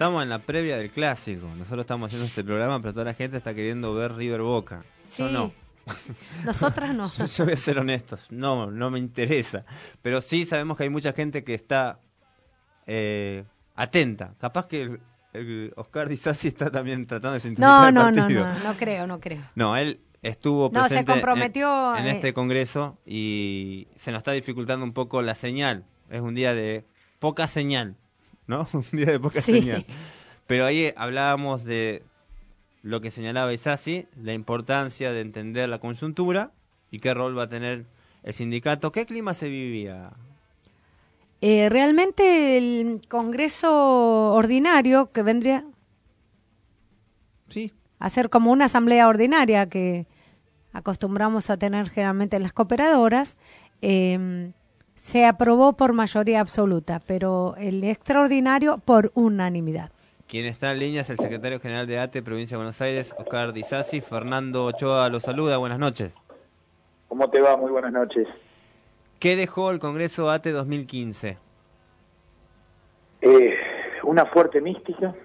estamos en la previa del clásico. Nosotros estamos haciendo este programa, pero toda la gente está queriendo ver River Boca. Sí. Yo no. Nosotras no. Yo voy a ser honesto, no me interesa. Pero sí sabemos que hay mucha gente que está atenta. Capaz que el Oscar Di Sassi está también tratando de sintonizar el partido. No creo. No, él estuvo presente se comprometió, en este congreso y se nos está dificultando un poco la señal. Es un día de poca señal, ¿no? Un día de poca señal. Pero ahí hablábamos de lo que señalaba Isassi, la importancia de entender la coyuntura y qué rol va a tener el sindicato. ¿Qué clima se vivía? Realmente el Congreso ordinario, que vendría a ser como una asamblea ordinaria que acostumbramos a tener generalmente en las cooperadoras, se aprobó por mayoría absoluta, pero el extraordinario por unanimidad. Quien está en línea es el secretario general de ATE, Provincia de Buenos Aires, Oscar Di Sassi. Fernando Ochoa lo saluda, buenas noches. ¿Cómo te va? Muy buenas noches. ¿Qué dejó el Congreso ATE 2015? Una fuerte mística,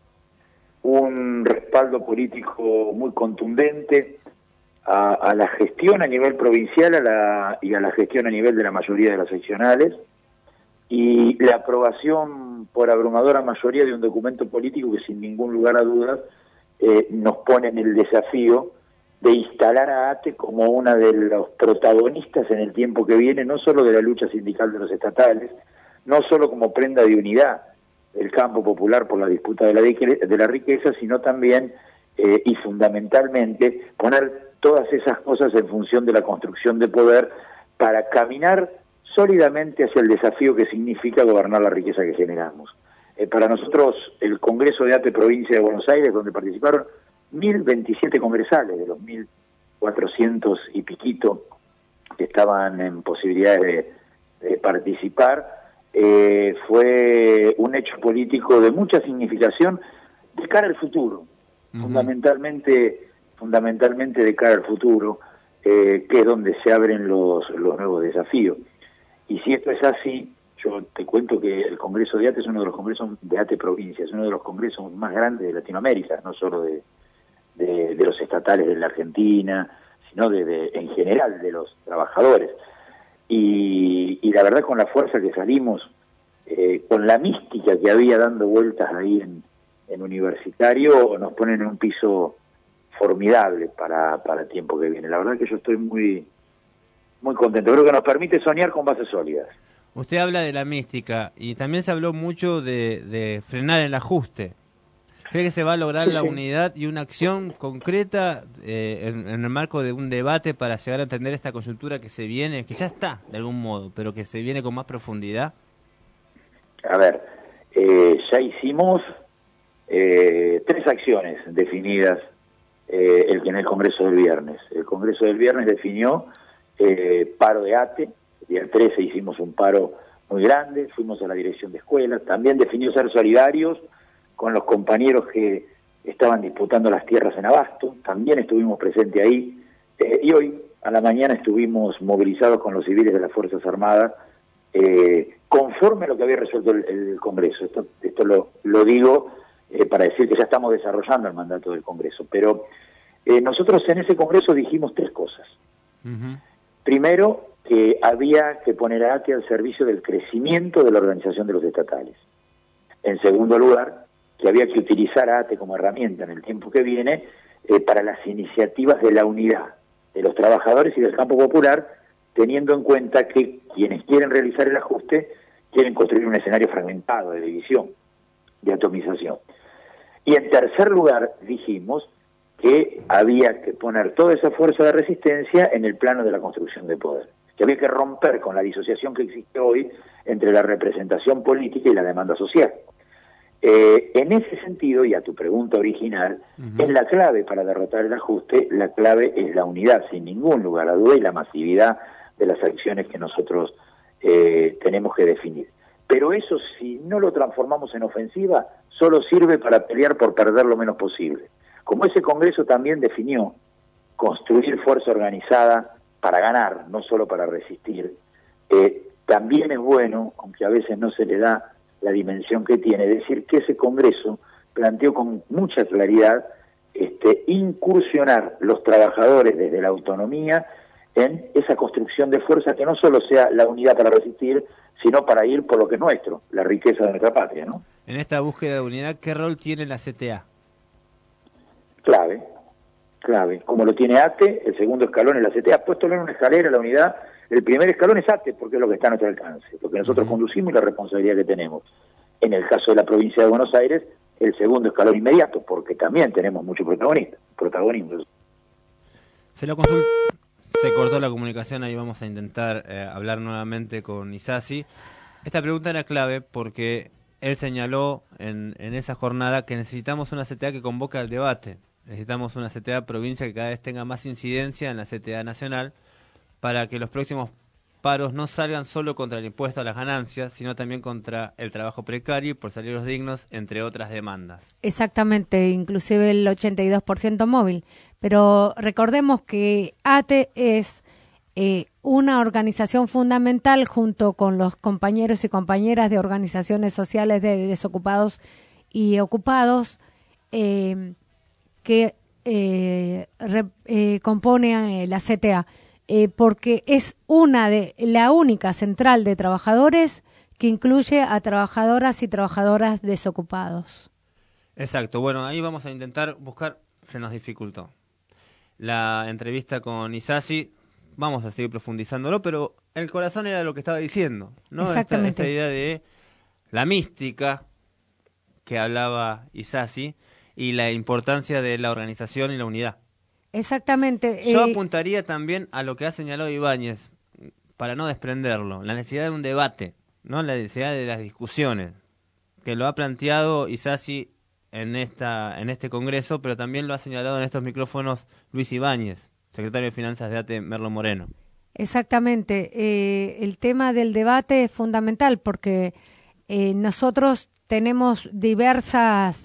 un respaldo político muy contundente a la gestión a nivel provincial y a la gestión a nivel de la mayoría de las seccionales, y la aprobación por abrumadora mayoría de un documento político que sin ningún lugar a dudas nos pone en el desafío de instalar a ATE como una de los protagonistas en el tiempo que viene, no solo de la lucha sindical de los estatales, no solo como prenda de unidad del campo popular por la disputa de la riqueza, sino también y fundamentalmente poner todas esas cosas en función de la construcción de poder para caminar sólidamente hacia el desafío que significa gobernar la riqueza que generamos. Para nosotros, el Congreso de ATE Provincia de Buenos Aires, donde participaron 1.027 congresales de los 1.400 y piquito que estaban en posibilidades de participar, fue un hecho político de mucha significación de cara al futuro, fundamentalmente de cara al futuro, que es donde se abren los nuevos desafíos. Y si esto es así, yo te cuento que el Congreso de ATE es uno de los congresos de ATE Provincia, es uno de los congresos más grandes de Latinoamérica, no solo de los estatales de la Argentina, sino en general de los trabajadores. Y la verdad, con la fuerza que salimos, con la mística que había dando vueltas ahí en Universitario, nos ponen en un piso formidable para el tiempo que viene. La verdad que yo estoy muy contento. Creo que nos permite soñar con bases sólidas. Usted habla de la mística y también se habló mucho de frenar el ajuste. ¿Cree que se va a lograr la unidad y una acción concreta en el marco de un debate para llegar a entender esta coyuntura que se viene, que ya está de algún modo, pero que se viene con más profundidad? A ver, ya hicimos 3 acciones definidas en el Congreso del viernes. El Congreso del viernes definió paro de ATE, el día 13 hicimos un paro muy grande, fuimos a la dirección de escuelas, también definió ser solidarios con los compañeros que estaban disputando las tierras en Abasto, también estuvimos presentes ahí, y hoy a la mañana estuvimos movilizados con los civiles de las Fuerzas Armadas, conforme a lo que había resuelto el Congreso. Esto lo digo para decir que ya estamos desarrollando el mandato del Congreso, pero nosotros en ese Congreso dijimos 3 cosas. Primero, que había que poner a ATE al servicio del crecimiento de la organización de los estatales. En segundo lugar, que había que utilizar a ATE como herramienta en el tiempo que viene para las iniciativas de la unidad de los trabajadores y del campo popular, teniendo en cuenta que quienes quieren realizar el ajuste quieren construir un escenario fragmentado de división, de atomización. Y en tercer lugar, dijimos que había que poner toda esa fuerza de resistencia en el plano de la construcción de poder, que había que romper con la disociación que existe hoy entre la representación política y la demanda social. En ese sentido, y a tu pregunta original, es la clave para derrotar el ajuste, la clave es la unidad, sin ningún lugar a duda, y la masividad de las acciones que nosotros tenemos que definir. Pero eso, si no lo transformamos en ofensiva, solo sirve para pelear por perder lo menos posible. Como ese Congreso también definió construir fuerza organizada para ganar, no solo para resistir, también es bueno, aunque a veces no se le da la dimensión que tiene, es decir, que ese Congreso planteó con mucha claridad incursionar los trabajadores desde la autonomía en esa construcción de fuerza que no solo sea la unidad para resistir, sino para ir por lo que es nuestro, la riqueza de nuestra patria, ¿no? En esta búsqueda de unidad, ¿qué rol tiene la CTA? Clave, como lo tiene ATE, el segundo escalón es la CTA, puesto en una escalera la unidad, el primer escalón es ATE, porque es lo que está a nuestro alcance, lo que nosotros conducimos y la responsabilidad que tenemos. En el caso de la provincia de Buenos Aires, el segundo escalón inmediato, porque también tenemos mucho protagonismo. Se cortó la comunicación, ahí vamos a intentar hablar nuevamente con Isasi. Esta pregunta era clave porque él señaló en esa jornada que necesitamos una CTA que convoque al debate. Necesitamos una CTA provincia que cada vez tenga más incidencia en la CTA nacional para que los próximos paros no salgan solo contra el impuesto a las ganancias, sino también contra el trabajo precario y por salarios dignos, entre otras demandas. Exactamente, inclusive el 82% móvil. Pero recordemos que ATE es una organización fundamental junto con los compañeros y compañeras de organizaciones sociales de desocupados y ocupados que compone la CTA. Porque es la única central de trabajadores que incluye a trabajadoras y trabajadoras desocupados. Exacto, bueno, ahí vamos a intentar buscar, se nos dificultó la entrevista con Isasi, vamos a seguir profundizándolo, pero el corazón era lo que estaba diciendo, ¿no? Exactamente. Esta idea de la mística que hablaba Isasi y la importancia de la organización y la unidad. Exactamente. Yo apuntaría también a lo que ha señalado Ibáñez, para no desprenderlo, la necesidad de un debate, ¿no? La necesidad de las discusiones, que lo ha planteado Isasi en este Congreso, pero también lo ha señalado en estos micrófonos Luis Ibáñez, secretario de Finanzas de ATE, Merlo Moreno. Exactamente. El tema del debate es fundamental porque nosotros tenemos diversos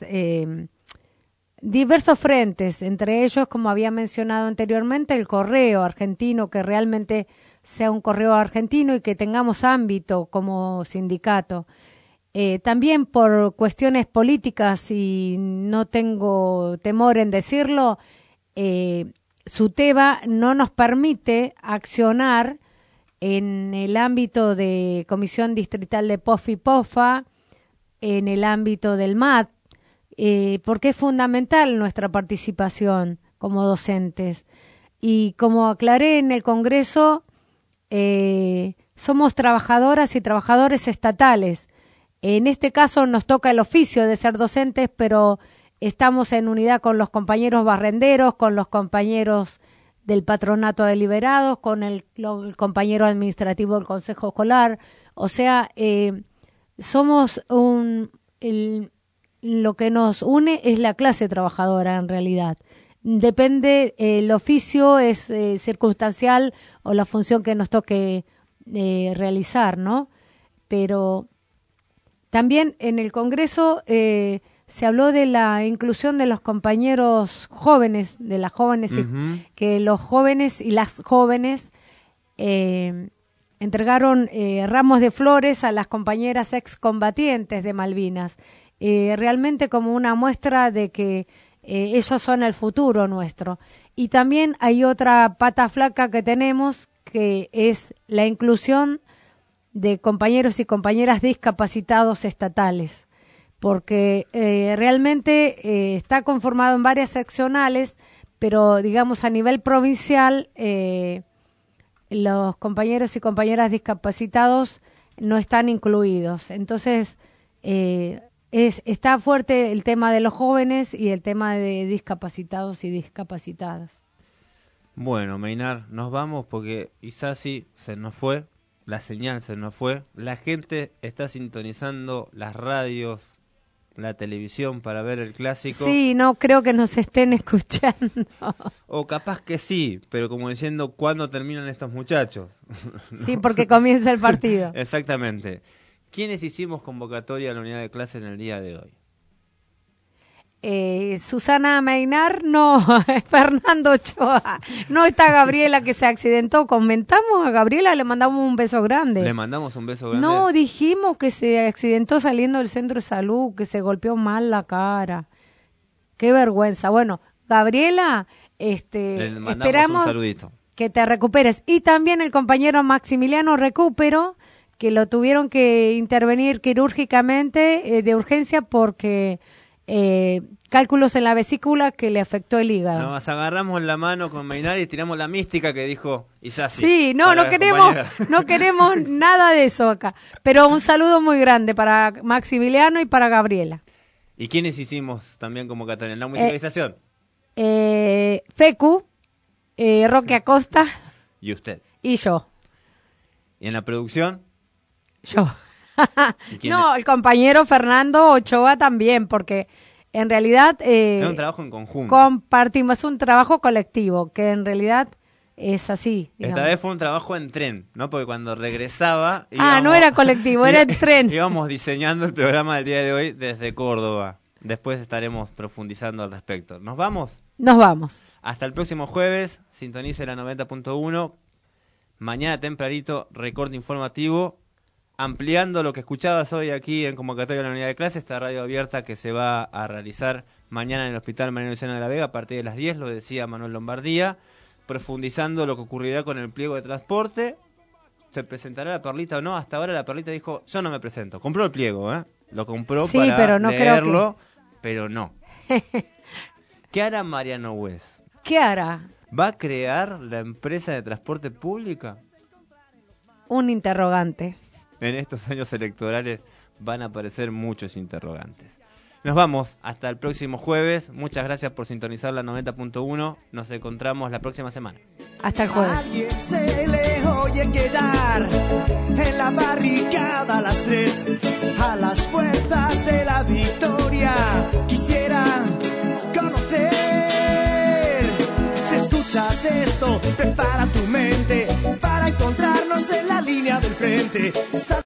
frentes, entre ellos, como había mencionado anteriormente, el correo argentino, que realmente sea un correo argentino y que tengamos ámbito como sindicato. También por cuestiones políticas, y no tengo temor en decirlo, SUTEBA no nos permite accionar en el ámbito de Comisión Distrital de POF y POFA, en el ámbito del MAT, porque es fundamental nuestra participación como docentes. Y como aclaré en el Congreso, somos trabajadoras y trabajadores estatales. En este caso nos toca el oficio de ser docentes, pero estamos en unidad con los compañeros barrenderos, con los compañeros del patronato de liberados, con el compañero administrativo del Consejo Escolar. O sea, somos lo que nos une es la clase trabajadora en realidad. Depende, el oficio es circunstancial o la función que nos toque realizar, ¿no? Pero también en el Congreso se habló de la inclusión de los compañeros jóvenes, de las jóvenes, que los jóvenes y las jóvenes entregaron ramos de flores a las compañeras excombatientes de Malvinas, realmente como una muestra de que ellos son el futuro nuestro. Y también hay otra pata flaca que tenemos, que es la inclusión de compañeros y compañeras discapacitados estatales, porque realmente está conformado en varias seccionales, pero digamos a nivel provincial los compañeros y compañeras discapacitados no están incluidos. Entonces está fuerte el tema de los jóvenes y el tema de discapacitados y discapacitadas. Bueno, Meinar, nos vamos porque Isasi se nos fue, la señal se nos fue, la gente está sintonizando las radios, la televisión para ver el clásico. Sí, no creo que nos estén escuchando. O capaz que sí, pero como diciendo, ¿cuándo terminan estos muchachos? Sí, porque comienza el partido. Exactamente. ¿Quiénes hicimos convocatoria a la unidad de clase en el día de hoy? Susana Meinar, no, Fernando Ochoa. No está Gabriela que se accidentó. Comentamos a Gabriela, le mandamos un beso grande. Le mandamos un beso grande. No, dijimos que se accidentó saliendo del centro de salud, que se golpeó mal la cara. Qué vergüenza. Bueno, Gabriela, le mandamos esperamos un saludito. Que te recuperes. Y también el compañero Maximiliano Recupero, que lo tuvieron que intervenir quirúrgicamente de urgencia porque cálculos en la vesícula que le afectó el hígado. Nos agarramos la mano con Meinar y tiramos la mística que dijo Isasi. Sí, no queremos nada de eso acá. Pero un saludo muy grande para Maximiliano y para Gabriela. ¿Y quiénes hicimos también convocatoria en la musicalización? Fecu, Roque Acosta. Y usted. Y yo. ¿Y en la producción? Yo. No, el compañero Fernando Ochoa también, porque en realidad... es un trabajo en conjunto. Compartimos, un trabajo colectivo, que en realidad es así. Digamos. Esta vez fue un trabajo en tren, ¿no? Porque cuando regresaba... no era colectivo, era en tren. Íbamos diseñando el programa del día de hoy desde Córdoba. Después estaremos profundizando al respecto. ¿Nos vamos? Nos vamos. Hasta el próximo jueves, sintonice la 90.1. Mañana tempranito, recorte informativo. Ampliando lo que escuchabas hoy aquí en Convocatoria de la Unidad de Clase, esta radio abierta que se va a realizar mañana en el Hospital Mariano Luciano de la Vega a partir de las 10, lo decía Manuel Lombardía, profundizando lo que ocurrirá con el pliego de transporte. ¿Se presentará la Perlita o no? Hasta ahora la Perlita dijo, yo no me presento. Compró el pliego, lo compró para pero no leerlo, pero no. ¿Qué hará Mariano Wes? ¿Qué hará? ¿Va a crear la empresa de transporte pública? Un interrogante. En estos años electorales van a aparecer muchos interrogantes. Nos vamos hasta el próximo jueves. Muchas gracias por sintonizar la 90.1. Nos encontramos la próxima semana. Hasta el jueves. A alguien se le oye quedar en la barricada a las 3, a las fuerzas de la victoria. Quisiera conocer. Si escuchas esto, prepara tu mente para encontrarnos en la línea del frente.